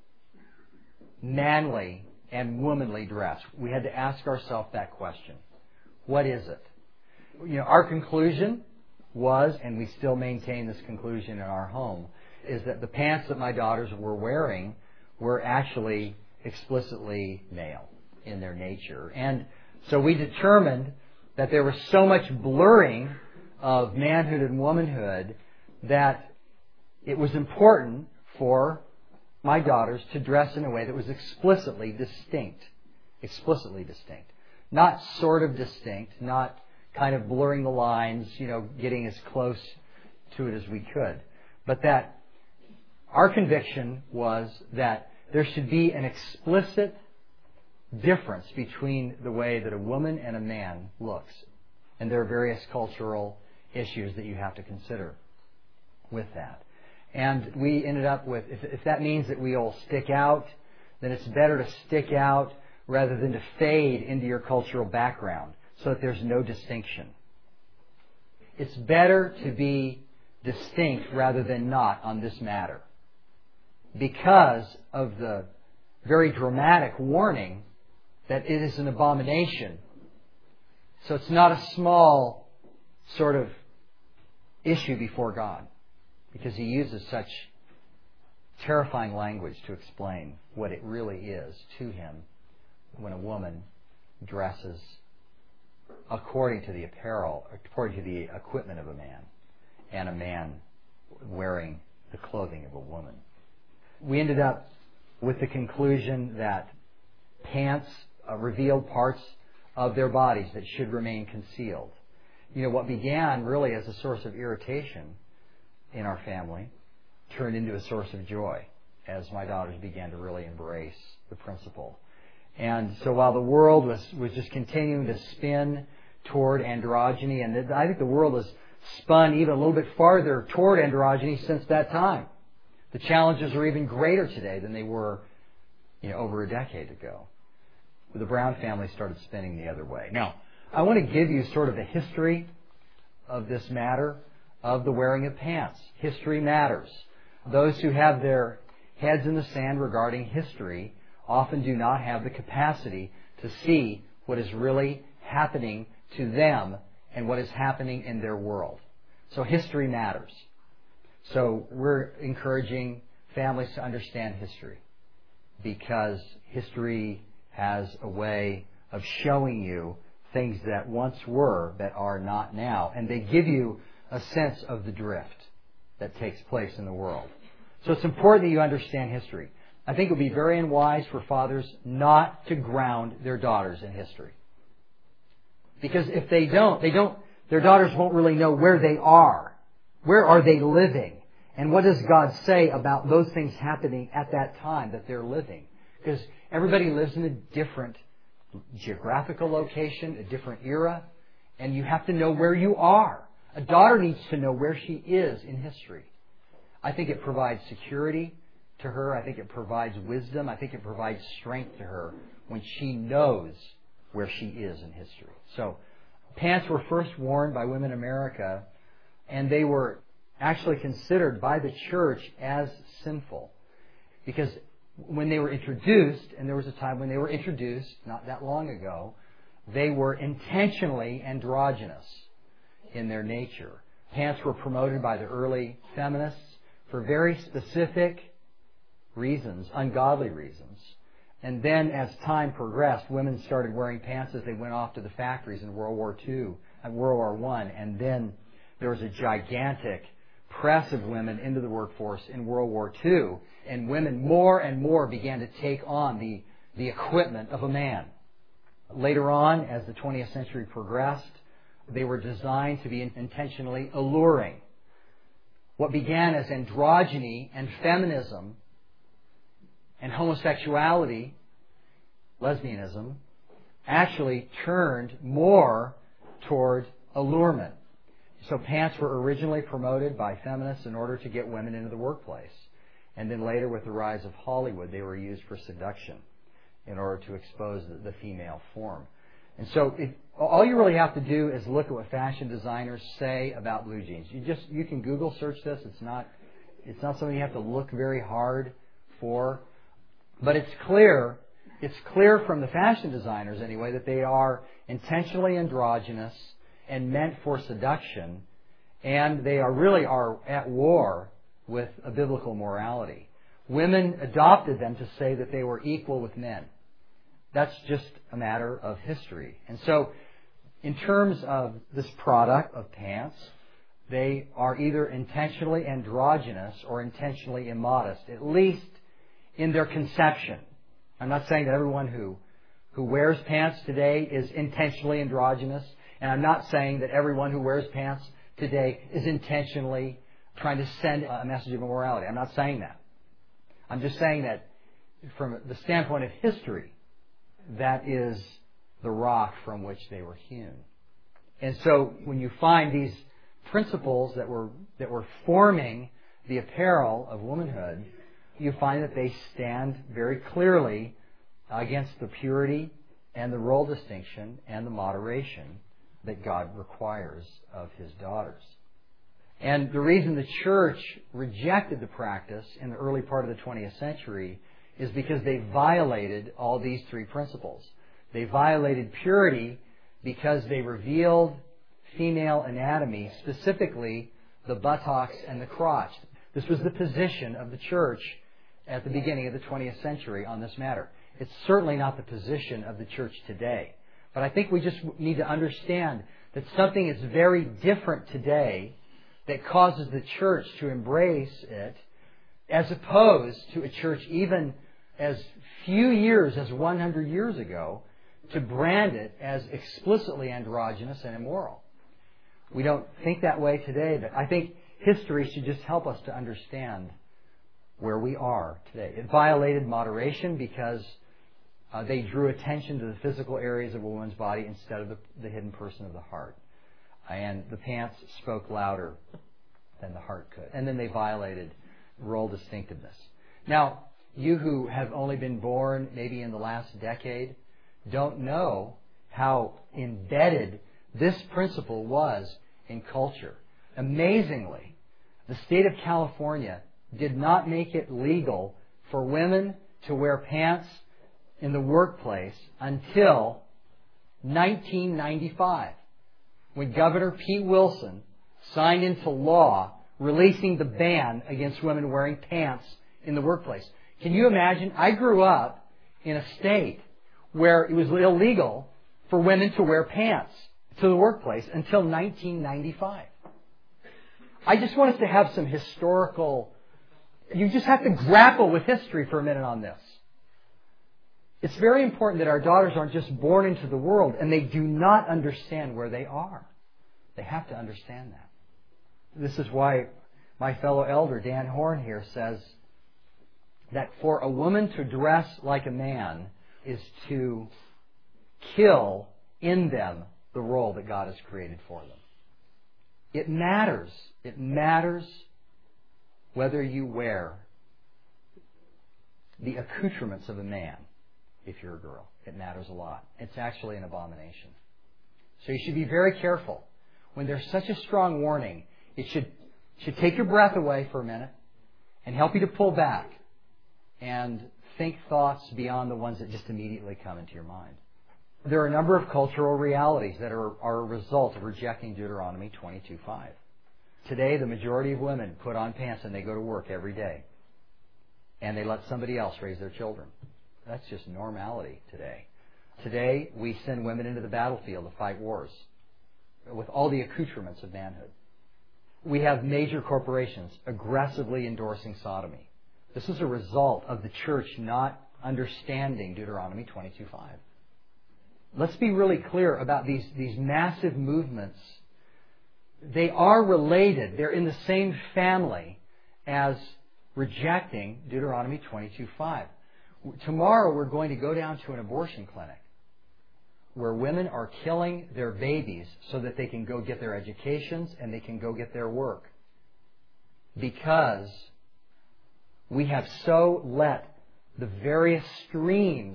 manly and womanly dress? We had to ask ourselves that question. What is it? Our conclusion was, and we still maintain this conclusion in our home, is that the pants that my daughters were wearing were actually explicitly male in their nature. And so we determined that there was so much blurring of manhood and womanhood that it was important for my daughters to dress in a way that was explicitly distinct. Explicitly distinct. Not sort of distinct, not kind of blurring the lines, getting as close to it as we could. But that our conviction was that there should be an explicit difference between the way that a woman and a man looks. And there are various cultural issues that you have to consider with that. And we ended up with, if that means that we all stick out, then it's better to stick out rather than to fade into your cultural background so that there's no distinction. It's better to be distinct rather than not on this matter, because of the very dramatic warning that it is an abomination. So it's not a small sort of issue before God, because He uses such terrifying language to explain what it really is to Him when a woman dresses according to the apparel, according to the equipment of a man, and a man wearing the clothing of a woman. We ended up with the conclusion that pants revealed parts of their bodies that should remain concealed. What began really as a source of irritation in our family turned into a source of joy as my daughters began to really embrace the principle. And so while the world was just continuing to spin toward androgyny, and I think the world has spun even a little bit farther toward androgyny since that time. The challenges are even greater today than they were over a decade ago. The Brown family started spinning the other way. Now, I want to give you sort of the history of this matter of the wearing of pants. History matters. Those who have their heads in the sand regarding history often do not have the capacity to see what is really happening to them and what is happening in their world. So history matters. So we're encouraging families to understand history, because history has a way of showing you things that once were that are not now. And they give you a sense of the drift that takes place in the world. So it's important that you understand history. I think it would be very unwise for fathers not to ground their daughters in history. Because if they don't, their daughters won't really know where they are. Where are they living? And what does God say about those things happening at that time that they're living? Because everybody lives in a different geographical location, a different era, and you have to know where you are. A daughter needs to know where she is in history. I think it provides security to her. I think it provides wisdom. I think it provides strength to her when she knows where she is in history. So, pants were first worn by women in America, and they were actually considered by the church as sinful, because when they were introduced, and there was a time when they were introduced, not that long ago, they were intentionally androgynous in their nature. Pants were promoted by the early feminists for very specific reasons, ungodly reasons. And then as time progressed, women started wearing pants as they went off to the factories in World War II and World War I. And then there was a gigantic press of women into the workforce in World War II. And women more and more began to take on the equipment of a man. Later on, as the 20th century progressed, they were designed to be intentionally alluring. What began as androgyny and feminism and homosexuality, lesbianism, actually turned more toward allurement. So pants were originally promoted by feminists in order to get women into the workplace. And then later, with the rise of Hollywood, they were used for seduction in order to expose the female form. And so all you really have to do is look at what fashion designers say about blue jeans. You can Google search this. It's not something you have to look very hard for. But it's clear from the fashion designers anyway that they are intentionally androgynous and meant for seduction, and they are at war with a biblical morality. Women adopted them to say that they were equal with men. That's just a matter of history. And so, in terms of this product of pants, they are either intentionally androgynous or intentionally immodest, at least in their conception. I'm not saying that everyone who wears pants today is intentionally androgynous, and I'm not saying that everyone who wears pants today is intentionally trying to send a message of immorality. I'm not saying that. I'm just saying that from the standpoint of history, that is the rock from which they were hewn. And so when you find these principles that were forming the apparel of womanhood, you find that they stand very clearly against the purity and the role distinction and the moderation that God requires of His daughters. And the reason the church rejected the practice in the early part of the 20th century is because they violated all these three principles. They violated purity because they revealed female anatomy, specifically the buttocks and the crotch. This was the position of the church at the beginning of the 20th century on this matter. It's certainly not the position of the church today. But I think we just need to understand that something is very different today that causes the church to embrace it, as opposed to a church even as few years as 100 years ago to brand it as explicitly androgynous and immoral. We don't think that way today, but I think history should just help us to understand where we are today. It violated moderation because they drew attention to the physical areas of a woman's body instead of the hidden person of the heart. And the pants spoke louder than the heart could. And then they violated role distinctiveness. Now, you who have only been born maybe in the last decade don't know how embedded this principle was in culture. Amazingly, the state of California did not make it legal for women to wear pants in the workplace until 1995, when Governor Pete Wilson signed into law releasing the ban against women wearing pants in the workplace. Can you imagine? I grew up in a state where it was illegal for women to wear pants to the workplace until 1995. I just want us to have some historical... You just have to grapple with history for a minute on this. It's very important that our daughters aren't just born into the world and they do not understand where they are. They have to understand that. This is why my fellow elder, Dan Horn, here says that for a woman to dress like a man is to kill in them the role that God has created for them. It matters. It matters whether you wear the accoutrements of a man if you're a girl. It matters a lot. It's actually an abomination. So you should be very careful. When there's such a strong warning, it should take your breath away for a minute and help you to pull back and think thoughts beyond the ones that just immediately come into your mind. There are a number of cultural realities that are a result of rejecting Deuteronomy 22:5. Today, the majority of women put on pants and they go to work every day. And they let somebody else raise their children. That's just normality today. Today, we send women into the battlefield to fight wars with all the accoutrements of manhood. We have major corporations aggressively endorsing sodomy. This is a result of the church not understanding Deuteronomy 22:5. Let's be really clear about these massive movements. They are related. They're in the same family as rejecting Deuteronomy 22:5. Tomorrow we're going to go down to an abortion clinic where women are killing their babies so that they can go get their educations and they can go get their work. Because we have so let the various streams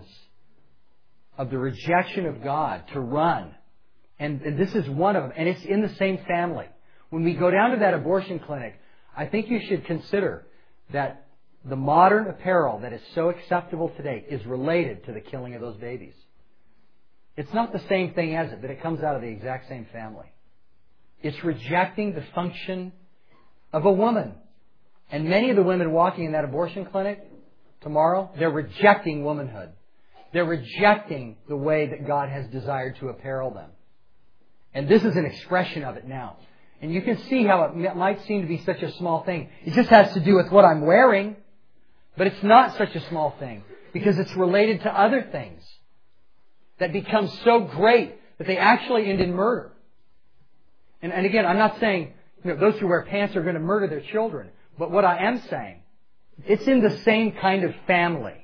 of the rejection of God to run. And this is one of them. And it's in the same family. When we go down to that abortion clinic, I think you should consider that the modern apparel that is so acceptable today is related to the killing of those babies. It's not the same thing as it, but it comes out of the exact same family. It's rejecting the function of a woman. And many of the women walking in that abortion clinic tomorrow, they're rejecting womanhood. They're rejecting the way that God has desired to apparel them. And this is an expression of it now. And you can see how it might seem to be such a small thing. It just has to do with what I'm wearing. But it's not such a small thing because it's related to other things that become so great that they actually end in murder. And again, I'm not saying those who wear pants are going to murder their children. But what I am saying, it's in the same kind of family.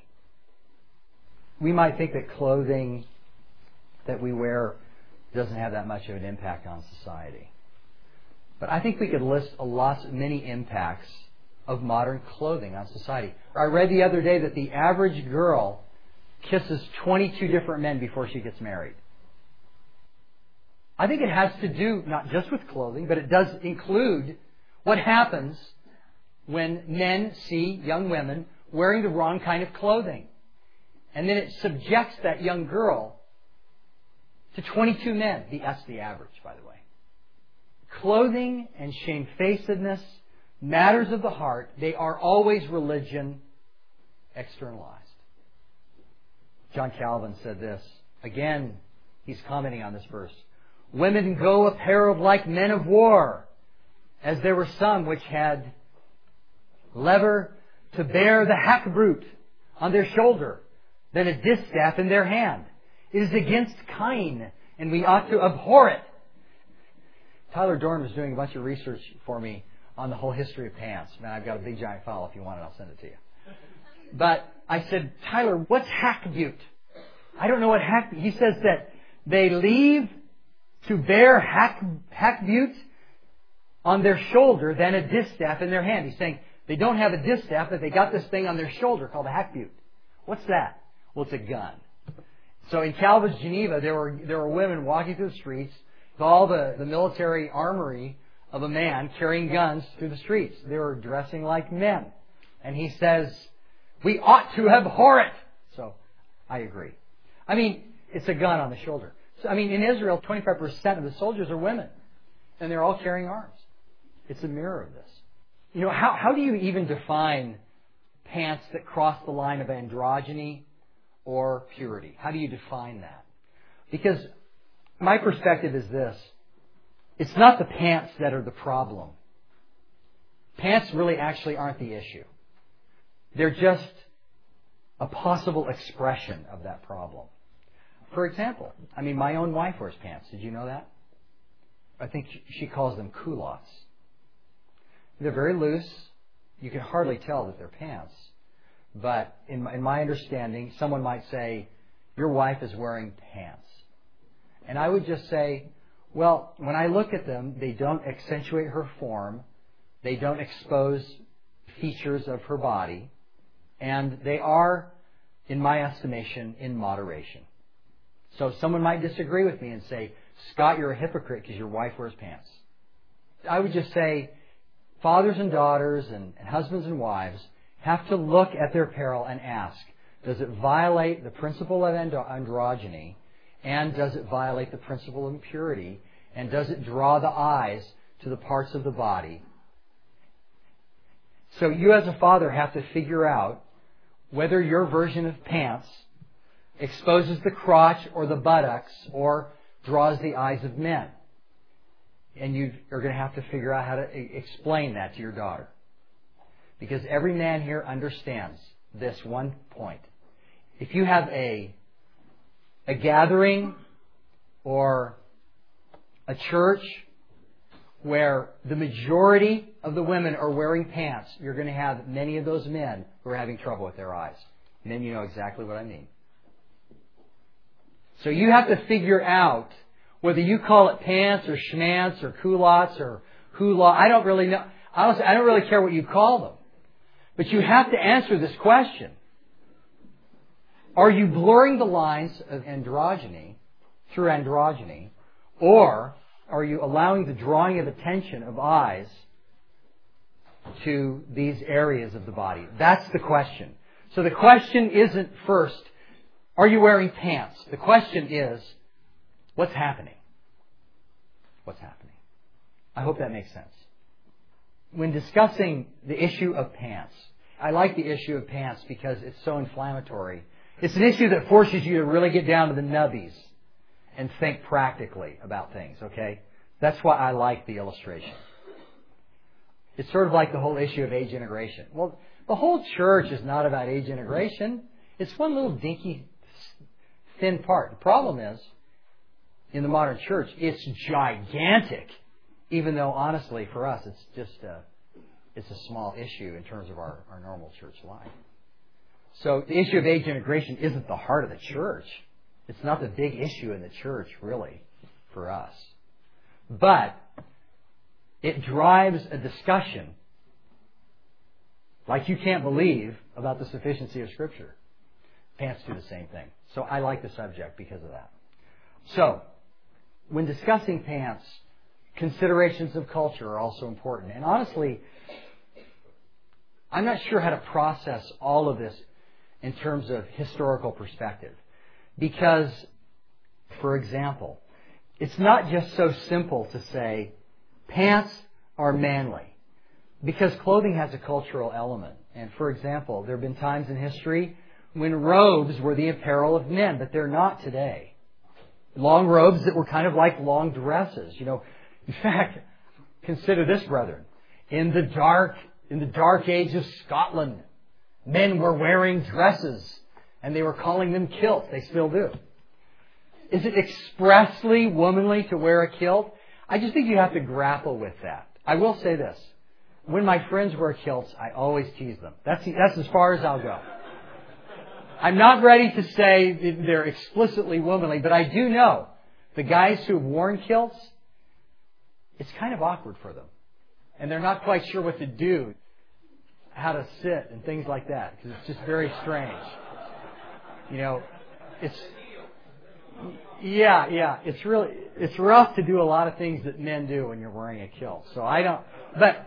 We might think that clothing that we wear doesn't have that much of an impact on society. But I think we could list many impacts of modern clothing on society. I read the other day that the average girl kisses 22 different men before she gets married. I think it has to do not just with clothing, but it does include what happens when men see young women wearing the wrong kind of clothing. And then it subjects that young girl to 22 men. That's the average, by the way. Clothing and shamefacedness, matters of the heart, they are always religion externalized. John Calvin said this. Again, he's commenting on this verse. Women go apparelled like men of war, as there were some which had lever to bear the hackbrute on their shoulder, than a distaff in their hand. It is against Cain, and we ought to abhor it. Tyler Dorn is doing a bunch of research for me on the whole history of pants. Man, I've got a big giant file. If you want it, I'll send it to you. But I said, Tyler, what's hackbute? I don't know what hackbute. He says that they leave to bear hackbute on their shoulder than a distaff in their hand. He's saying they don't have a distaff, but they got this thing on their shoulder called a hackbute. What's that? Well, it's a gun. So in Calvin's Geneva, there were women walking through the streets with all the military armory of a man carrying guns through the streets. They were dressing like men. And he says, we ought to abhor it. So I agree. I mean, it's a gun on the shoulder. So, I mean, in Israel, 25% of the soldiers are women. And they're all carrying arms. It's a mirror of this. How do you even define pants that cross the line of androgyny or purity? How do you define that? Because my perspective is this. It's not the pants that are the problem. Pants really actually aren't the issue. They're just a possible expression of that problem. For example, my own wife wears pants. Did you know that? I think she calls them culottes. They're very loose. You can hardly tell that they're pants. But in my understanding, someone might say, your wife is wearing pants. And I would just say, well, when I look at them, they don't accentuate her form. They don't expose features of her body. And they are, in my estimation, in moderation. So someone might disagree with me and say, Scott, you're a hypocrite because your wife wears pants. I would just say, fathers and daughters and husbands and wives have to look at their apparel and ask, Does it violate the principle of androgyny? And does it violate the principle of impurity? And does it draw the eyes to the parts of the body? So you as a father have to figure out whether your version of pants exposes the crotch or the buttocks or draws the eyes of men. And you are going to have to figure out how to explain that to your daughter. Because every man here understands this one point. If you have a gathering or a church where the majority of the women are wearing pants, you're going to have many of those men who are having trouble with their eyes. And then you know exactly what I mean. So you have to figure out whether you call it pants or schmants or culottes or hula. I don't really know. Honestly, I don't really care what you call them. But you have to answer this question. Are you blurring the lines of androgyny through androgyny, or are you allowing the drawing of attention of eyes to these areas of the body? That's the question. So the question isn't first, are you wearing pants? The question is, what's happening? What's happening? I hope that makes sense. When discussing the issue of pants, I like the issue of pants because it's so inflammatory. It's an issue that forces you to really get down to the nubbies and think practically about things, okay? That's why I like the illustration. It's sort of like the whole issue of age integration. Well, the whole church is not about age integration. It's one little dinky, thin part. The problem is, in the modern church, it's gigantic. Even though, honestly, for us, it's just it's a small issue in terms of our normal church life. So the issue of age integration isn't the heart of the church. It's not the big issue in the church, really, for us. But it drives a discussion like you can't believe about the sufficiency of Scripture. Pants do the same thing. So I like the subject because of that. So, when discussing pants, considerations of culture are also important. And honestly, I'm not sure how to process all of this in terms of historical perspective. Because, for example, it's not just so simple to say pants are manly. Because clothing has a cultural element. And for example, there have been times in history when robes were the apparel of men, but they're not today. Long robes that were kind of like long dresses. You know, in fact, consider this, brethren. In the dark age of Scotland, men were wearing dresses, and they were calling them kilts. They still do. Is it expressly womanly to wear a kilt? I just think you have to grapple with that. I will say this. When my friends wear kilts, I always tease them. That's as far as I'll go. I'm not ready to say they're explicitly womanly, but I do know the guys who have worn kilts, it's kind of awkward for them. And they're not quite sure what to do, how to sit and things like that, because it's just very strange. You know, it's rough to do a lot of things that men do when you're wearing a kilt. So I don't, but,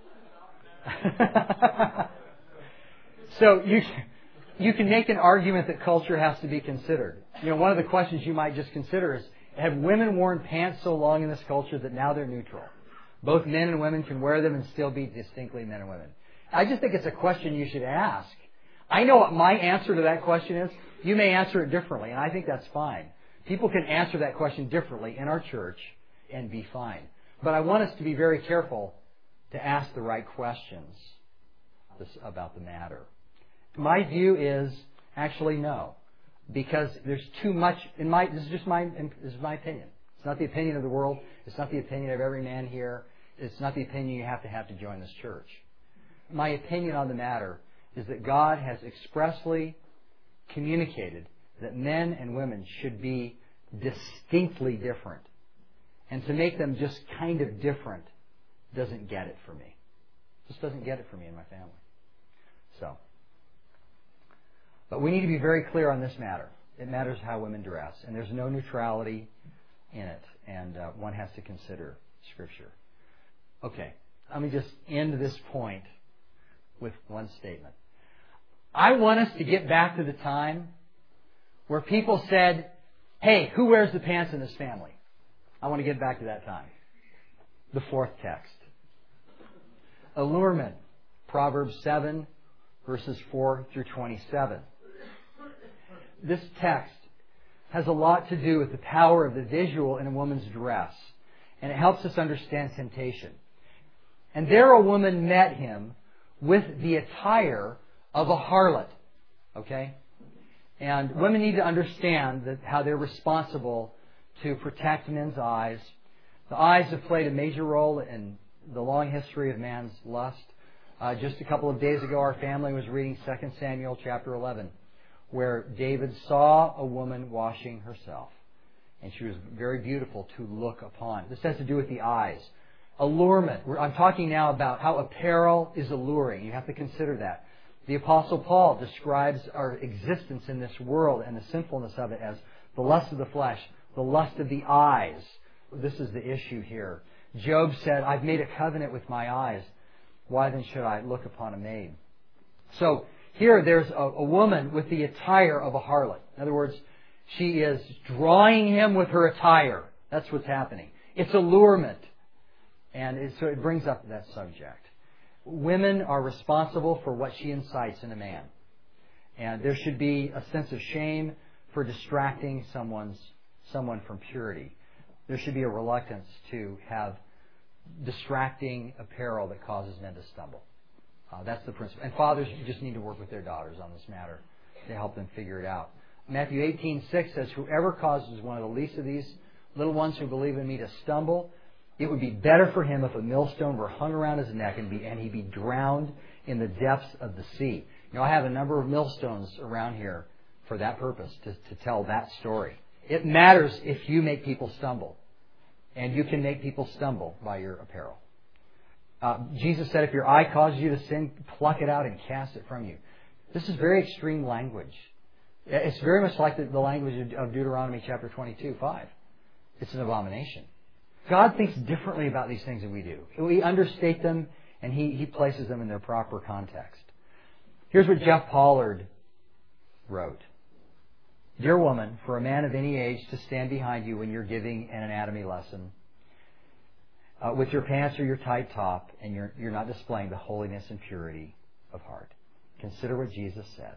so you can make an argument that culture has to be considered. You know, one of the questions you might just consider is, have women worn pants so long in this culture that now they're neutral? Both men and women can wear them and still be distinctly men and women. I just think it's a question you should ask. I know what my answer to that question is. You may answer it differently, and I think that's fine. People can answer that question differently in our church and be fine. But I want us to be very careful to ask the right questions about the matter. My view is actually no, because there's too much. This is my opinion. It's not the opinion of the world. It's not the opinion of every man here. It's not the opinion you have to join this church. My opinion on the matter is that God has expressly communicated that men and women should be distinctly different. And to make them just kind of different doesn't get it for me. Just doesn't get it for me and my family. So, but we need to be very clear on this matter. It matters how women dress, and there's no neutrality in it, and one has to consider Scripture. Okay, let me just end this point with one statement. I want us to get back to the time where people said, hey, who wears the pants in this family? I want to get back to that time. The fourth text. Allurement. Proverbs 7, verses 4 through 27. This text has a lot to do with the power of the visual in a woman's dress. And it helps us understand temptation. And there a woman met him with the attire of a harlot. Okay? And women need to understand that how they're responsible to protect men's eyes. The eyes have played a major role in the long history of man's lust. Just a couple of days ago, our family was reading 2 Samuel chapter 11, where David saw a woman washing herself. And she was very beautiful to look upon. This has to do with the eyes. Allurement. I'm talking now about how apparel is alluring. You have to consider that. The Apostle Paul describes our existence in this world and the sinfulness of it as the lust of the flesh, the lust of the eyes. This is the issue here. Job said, I've made a covenant with my eyes. Why then should I look upon a maid? So here there's a woman with the attire of a harlot. In other words, she is drawing him with her attire. That's what's happening. It's allurement. And so it brings up that subject. Women are responsible for what she incites in a man. And there should be a sense of shame for distracting someone from purity. There should be a reluctance to have distracting apparel that causes men to stumble. That's the principle. And fathers just need to work with their daughters on this matter to help them figure it out. Matthew 18:6 says, whoever causes one of the least of these little ones who believe in me to stumble, it would be better for him if a millstone were hung around his neck and he'd be drowned in the depths of the sea. You know, I have a number of millstones around here for that purpose, to tell that story. It matters if you make people stumble. And you can make people stumble by your apparel. Jesus said, if your eye causes you to sin, pluck it out and cast it from you. This is very extreme language. It's very much like the language of Deuteronomy chapter 22:5. It's an abomination. God thinks differently about these things than we do. We understate them, and He places them in their proper context. Here's what Jeff Pollard wrote. Dear woman, for a man of any age to stand behind you when you're giving an anatomy lesson, with your pants or your tight top, and you're not displaying the holiness and purity of heart. Consider what Jesus said.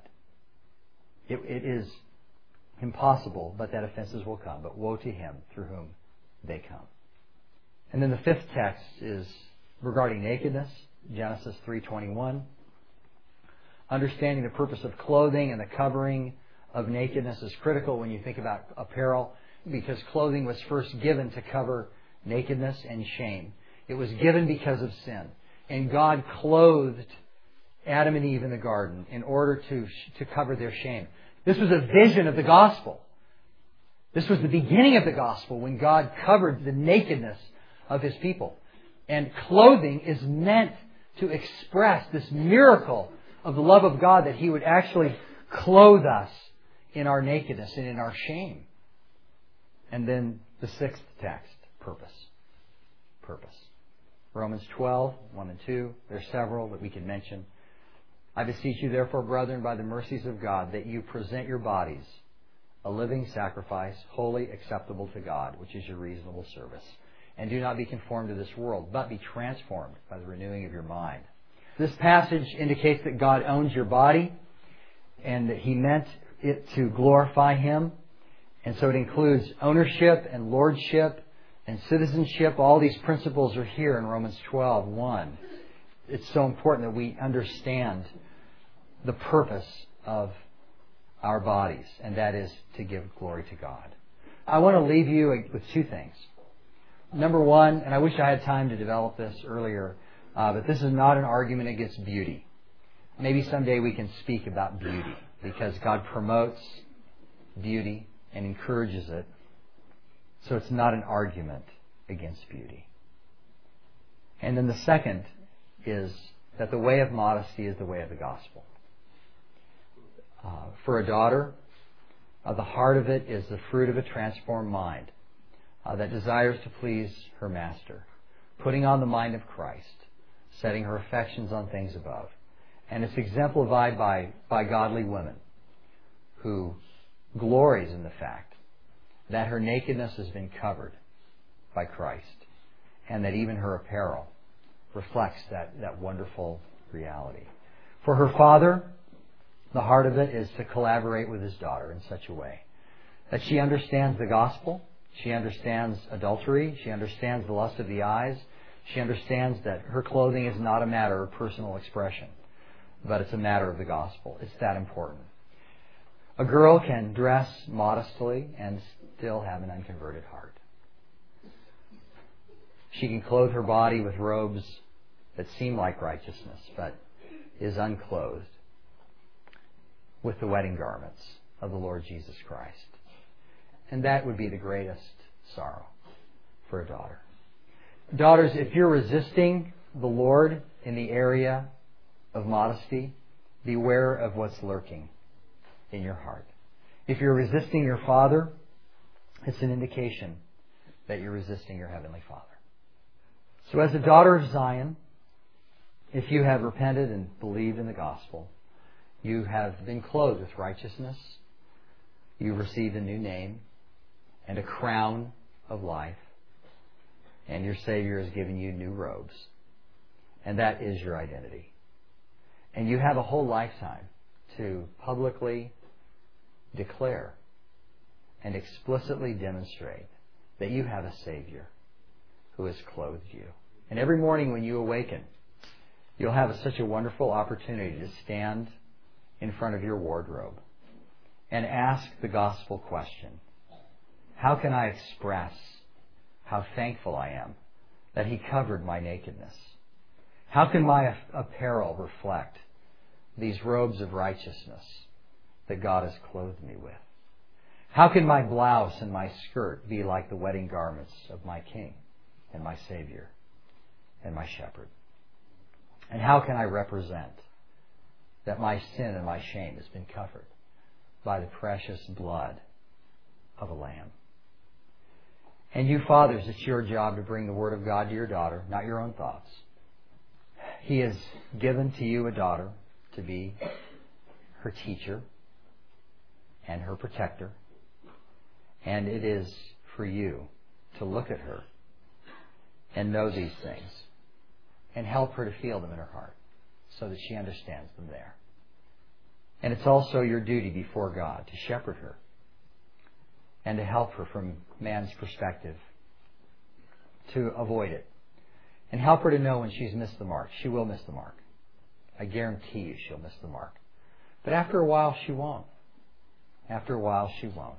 It is impossible, but that offenses will come. But woe to him through whom they come. And then the fifth text is regarding nakedness, Genesis 3:21. Understanding the purpose of clothing and the covering of nakedness is critical when you think about apparel, because clothing was first given to cover nakedness and shame. It was given because of sin. And God clothed Adam and Eve in the garden in order to cover their shame. This was a vision of the gospel. This was the beginning of the gospel when God covered the nakedness of His people. And clothing is meant to express this miracle of the love of God, that He would actually clothe us in our nakedness and in our shame. And then the sixth text, purpose. Purpose. Romans 12:1 and 2. There are several that we can mention. I beseech you, therefore, brethren, by the mercies of God, that you present your bodies a living sacrifice, holy, acceptable to God, which is your reasonable service. And do not be conformed to this world, but be transformed by the renewing of your mind. This passage indicates that God owns your body, and that He meant it to glorify Him. And so it includes ownership and lordship and citizenship. All these principles are here in Romans 12:1. It's so important that we understand the purpose of our bodies, and that is to give glory to God. I want to leave you with two things. Number one, and I wish I had time to develop this earlier, but this is not an argument against beauty. Maybe someday we can speak about beauty, because God promotes beauty and encourages it. So it's not an argument against beauty. And then the second is that the way of modesty is the way of the gospel. For a daughter, the heart of it is the fruit of a transformed mind that desires to please her master, putting on the mind of Christ, setting her affections on things above. And it's exemplified by godly women who glories in the fact that her nakedness has been covered by Christ, and that even her apparel reflects that wonderful reality. For her father, the heart of it is to collaborate with his daughter in such a way that she understands the gospel, she understands adultery, she understands the lust of the eyes, she understands that her clothing is not a matter of personal expression, but it's a matter of the gospel. It's that important. A girl can dress modestly and still have an unconverted heart. She can clothe her body with robes that seem like righteousness, but is unclothed with the wedding garments of the Lord Jesus Christ. And that would be the greatest sorrow for a daughter. Daughters, if you're resisting the Lord in the area of modesty, beware of what's lurking in your heart. If you're resisting your father, it's an indication that you're resisting your Heavenly Father. So as a daughter of Zion, if you have repented and believed in the gospel, you have been clothed with righteousness, you've received a new name and a crown of life, and your Savior has given you new robes. And that is your identity. And you have a whole lifetime to publicly declare and explicitly demonstrate that you have a Savior who has clothed you. And every morning when you awaken, you'll have such a wonderful opportunity to stand in front of your wardrobe and ask the gospel question: how can I express how thankful I am that He covered my nakedness? How can my apparel reflect these robes of righteousness that God has clothed me with? How can my blouse and my skirt be like the wedding garments of my King and my Savior and my Shepherd? And how can I represent that my sin and my shame has been covered by the precious blood of a lamb? And you fathers, it's your job to bring the Word of God to your daughter, not your own thoughts. He has given to you a daughter to be her teacher and her protector. And it is for you to look at her and know these things and help her to feel them in her heart so that she understands them there. And it's also your duty before God to shepherd her and to help her from man's perspective to avoid it. And help her to know when she's missed the mark. She will miss the mark. I guarantee you she'll miss the mark. But after a while, she won't. After a while, she won't.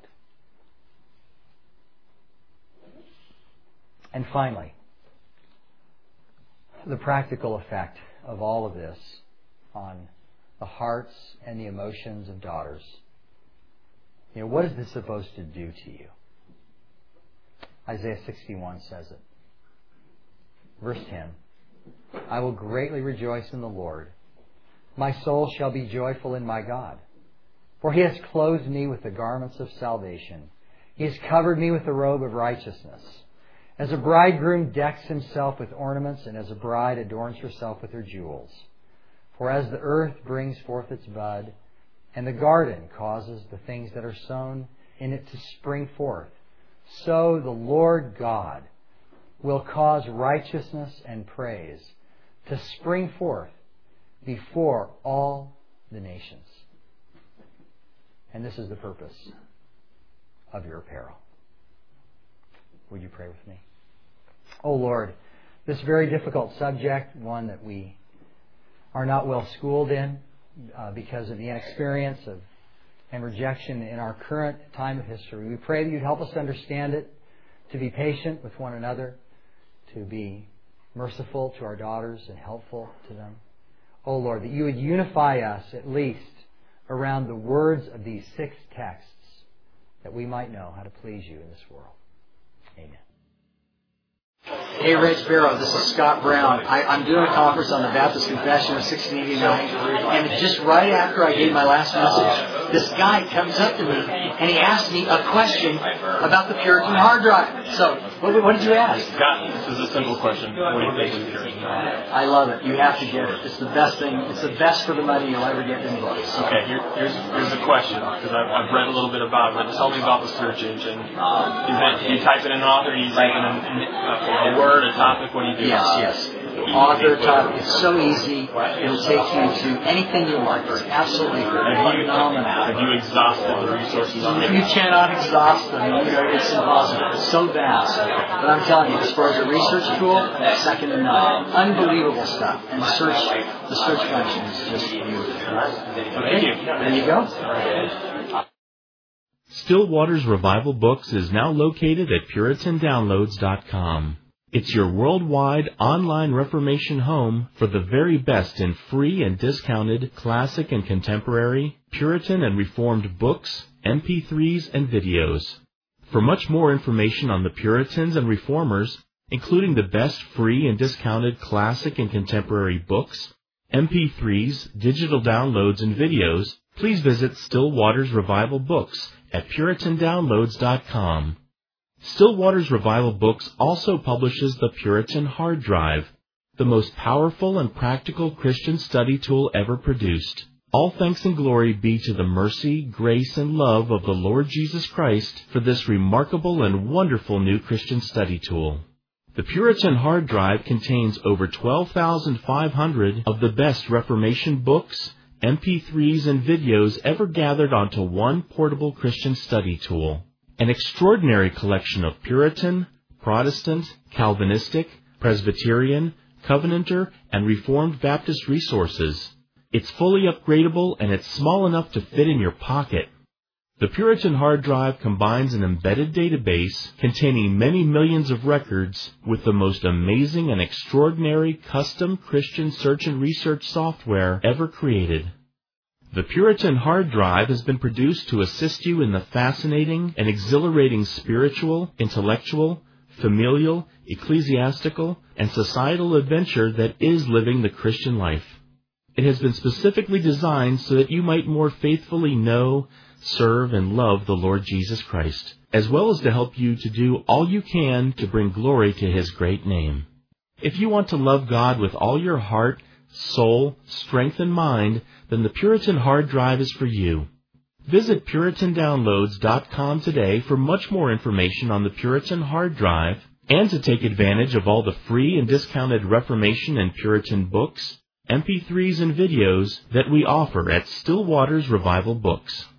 And finally, the practical effect of all of this on the hearts and the emotions of daughters. What is this supposed to do to you? Isaiah 61 says it. Verse 10, I will greatly rejoice in the Lord. My soul shall be joyful in my God. For He has clothed me with the garments of salvation. He has covered me with the robe of righteousness. As a bridegroom decks himself with ornaments, and as a bride adorns herself with her jewels. For as the earth brings forth its bud, and the garden causes the things that are sown in it to spring forth, so the Lord God will cause righteousness and praise to spring forth before all the nations. And this is the purpose of your apparel. Would you pray with me? Oh Lord, this very difficult subject, one that we are not well schooled in because of the inexperience and rejection in our current time of history. We pray that you'd help us to understand it, to be patient with one another, to be merciful to our daughters and helpful to them. Oh Lord, that you would unify us at least around the words of these 6 texts, that we might know how to please you in this world. Amen. Hey, Red Sparrow, this is Scott Brown. I'm doing a conference on the Baptist Confession of 1689, and just right after I gave my last message, this guy comes up to me and he asked me a question about the Puritan hard drive. So What did you ask? Scott, this is a simple question. What do you think of the Puritan? I love it. You have to get it. It's the best thing. It's the best for the money you'll ever get in books. Okay, here's the question, because I've read a little bit about it. Tell me about the search engine. You type in an author, you type in a word, a topic, what do you do? Yes. Author, topic. It's so easy. It'll take you to anything you want. It's absolutely phenomenal. Have you exhausted the resources on it? You cannot exhaust them. It's impossible. It's so vast. But I'm telling you, as far as a research tool, second to none. Unbelievable stuff. And the search function is just beautiful. Thank you. There you go. Still Waters Revival Books is now located at PuritanDownloads.com. It's your worldwide online Reformation home for the very best in free and discounted classic and contemporary, Puritan and Reformed books, MP3s, and videos. For much more information on the Puritans and Reformers, including the best free and discounted classic and contemporary books, MP3s, digital downloads, and videos, please visit Still Waters Revival Books at PuritanDownloads.com. Still Waters Revival Books also publishes the Puritan Hard Drive, the most powerful and practical Christian study tool ever produced. All thanks and glory be to the mercy, grace, and love of the Lord Jesus Christ for this remarkable and wonderful new Christian study tool. The Puritan Hard Drive contains over 12,500 of the best Reformation books, MP3s, and videos ever gathered onto one portable Christian study tool. An extraordinary collection of Puritan, Protestant, Calvinistic, Presbyterian, Covenanter, and Reformed Baptist resources. It's fully upgradable and it's small enough to fit in your pocket. The Puritan Hard Drive combines an embedded database containing many millions of records with the most amazing and extraordinary custom Christian search and research software ever created. The Puritan Hard Drive has been produced to assist you in the fascinating and exhilarating spiritual, intellectual, familial, ecclesiastical, and societal adventure that is living the Christian life. It has been specifically designed so that you might more faithfully know, serve, and love the Lord Jesus Christ, as well as to help you to do all you can to bring glory to His great name. If you want to love God with all your heart, soul, strength, and mind, then the Puritan Hard Drive is for you. Visit PuritanDownloads.com today for much more information on the Puritan Hard Drive and to take advantage of all the free and discounted Reformation and Puritan books, MP3s, and videos that we offer at Still Waters Revival Books.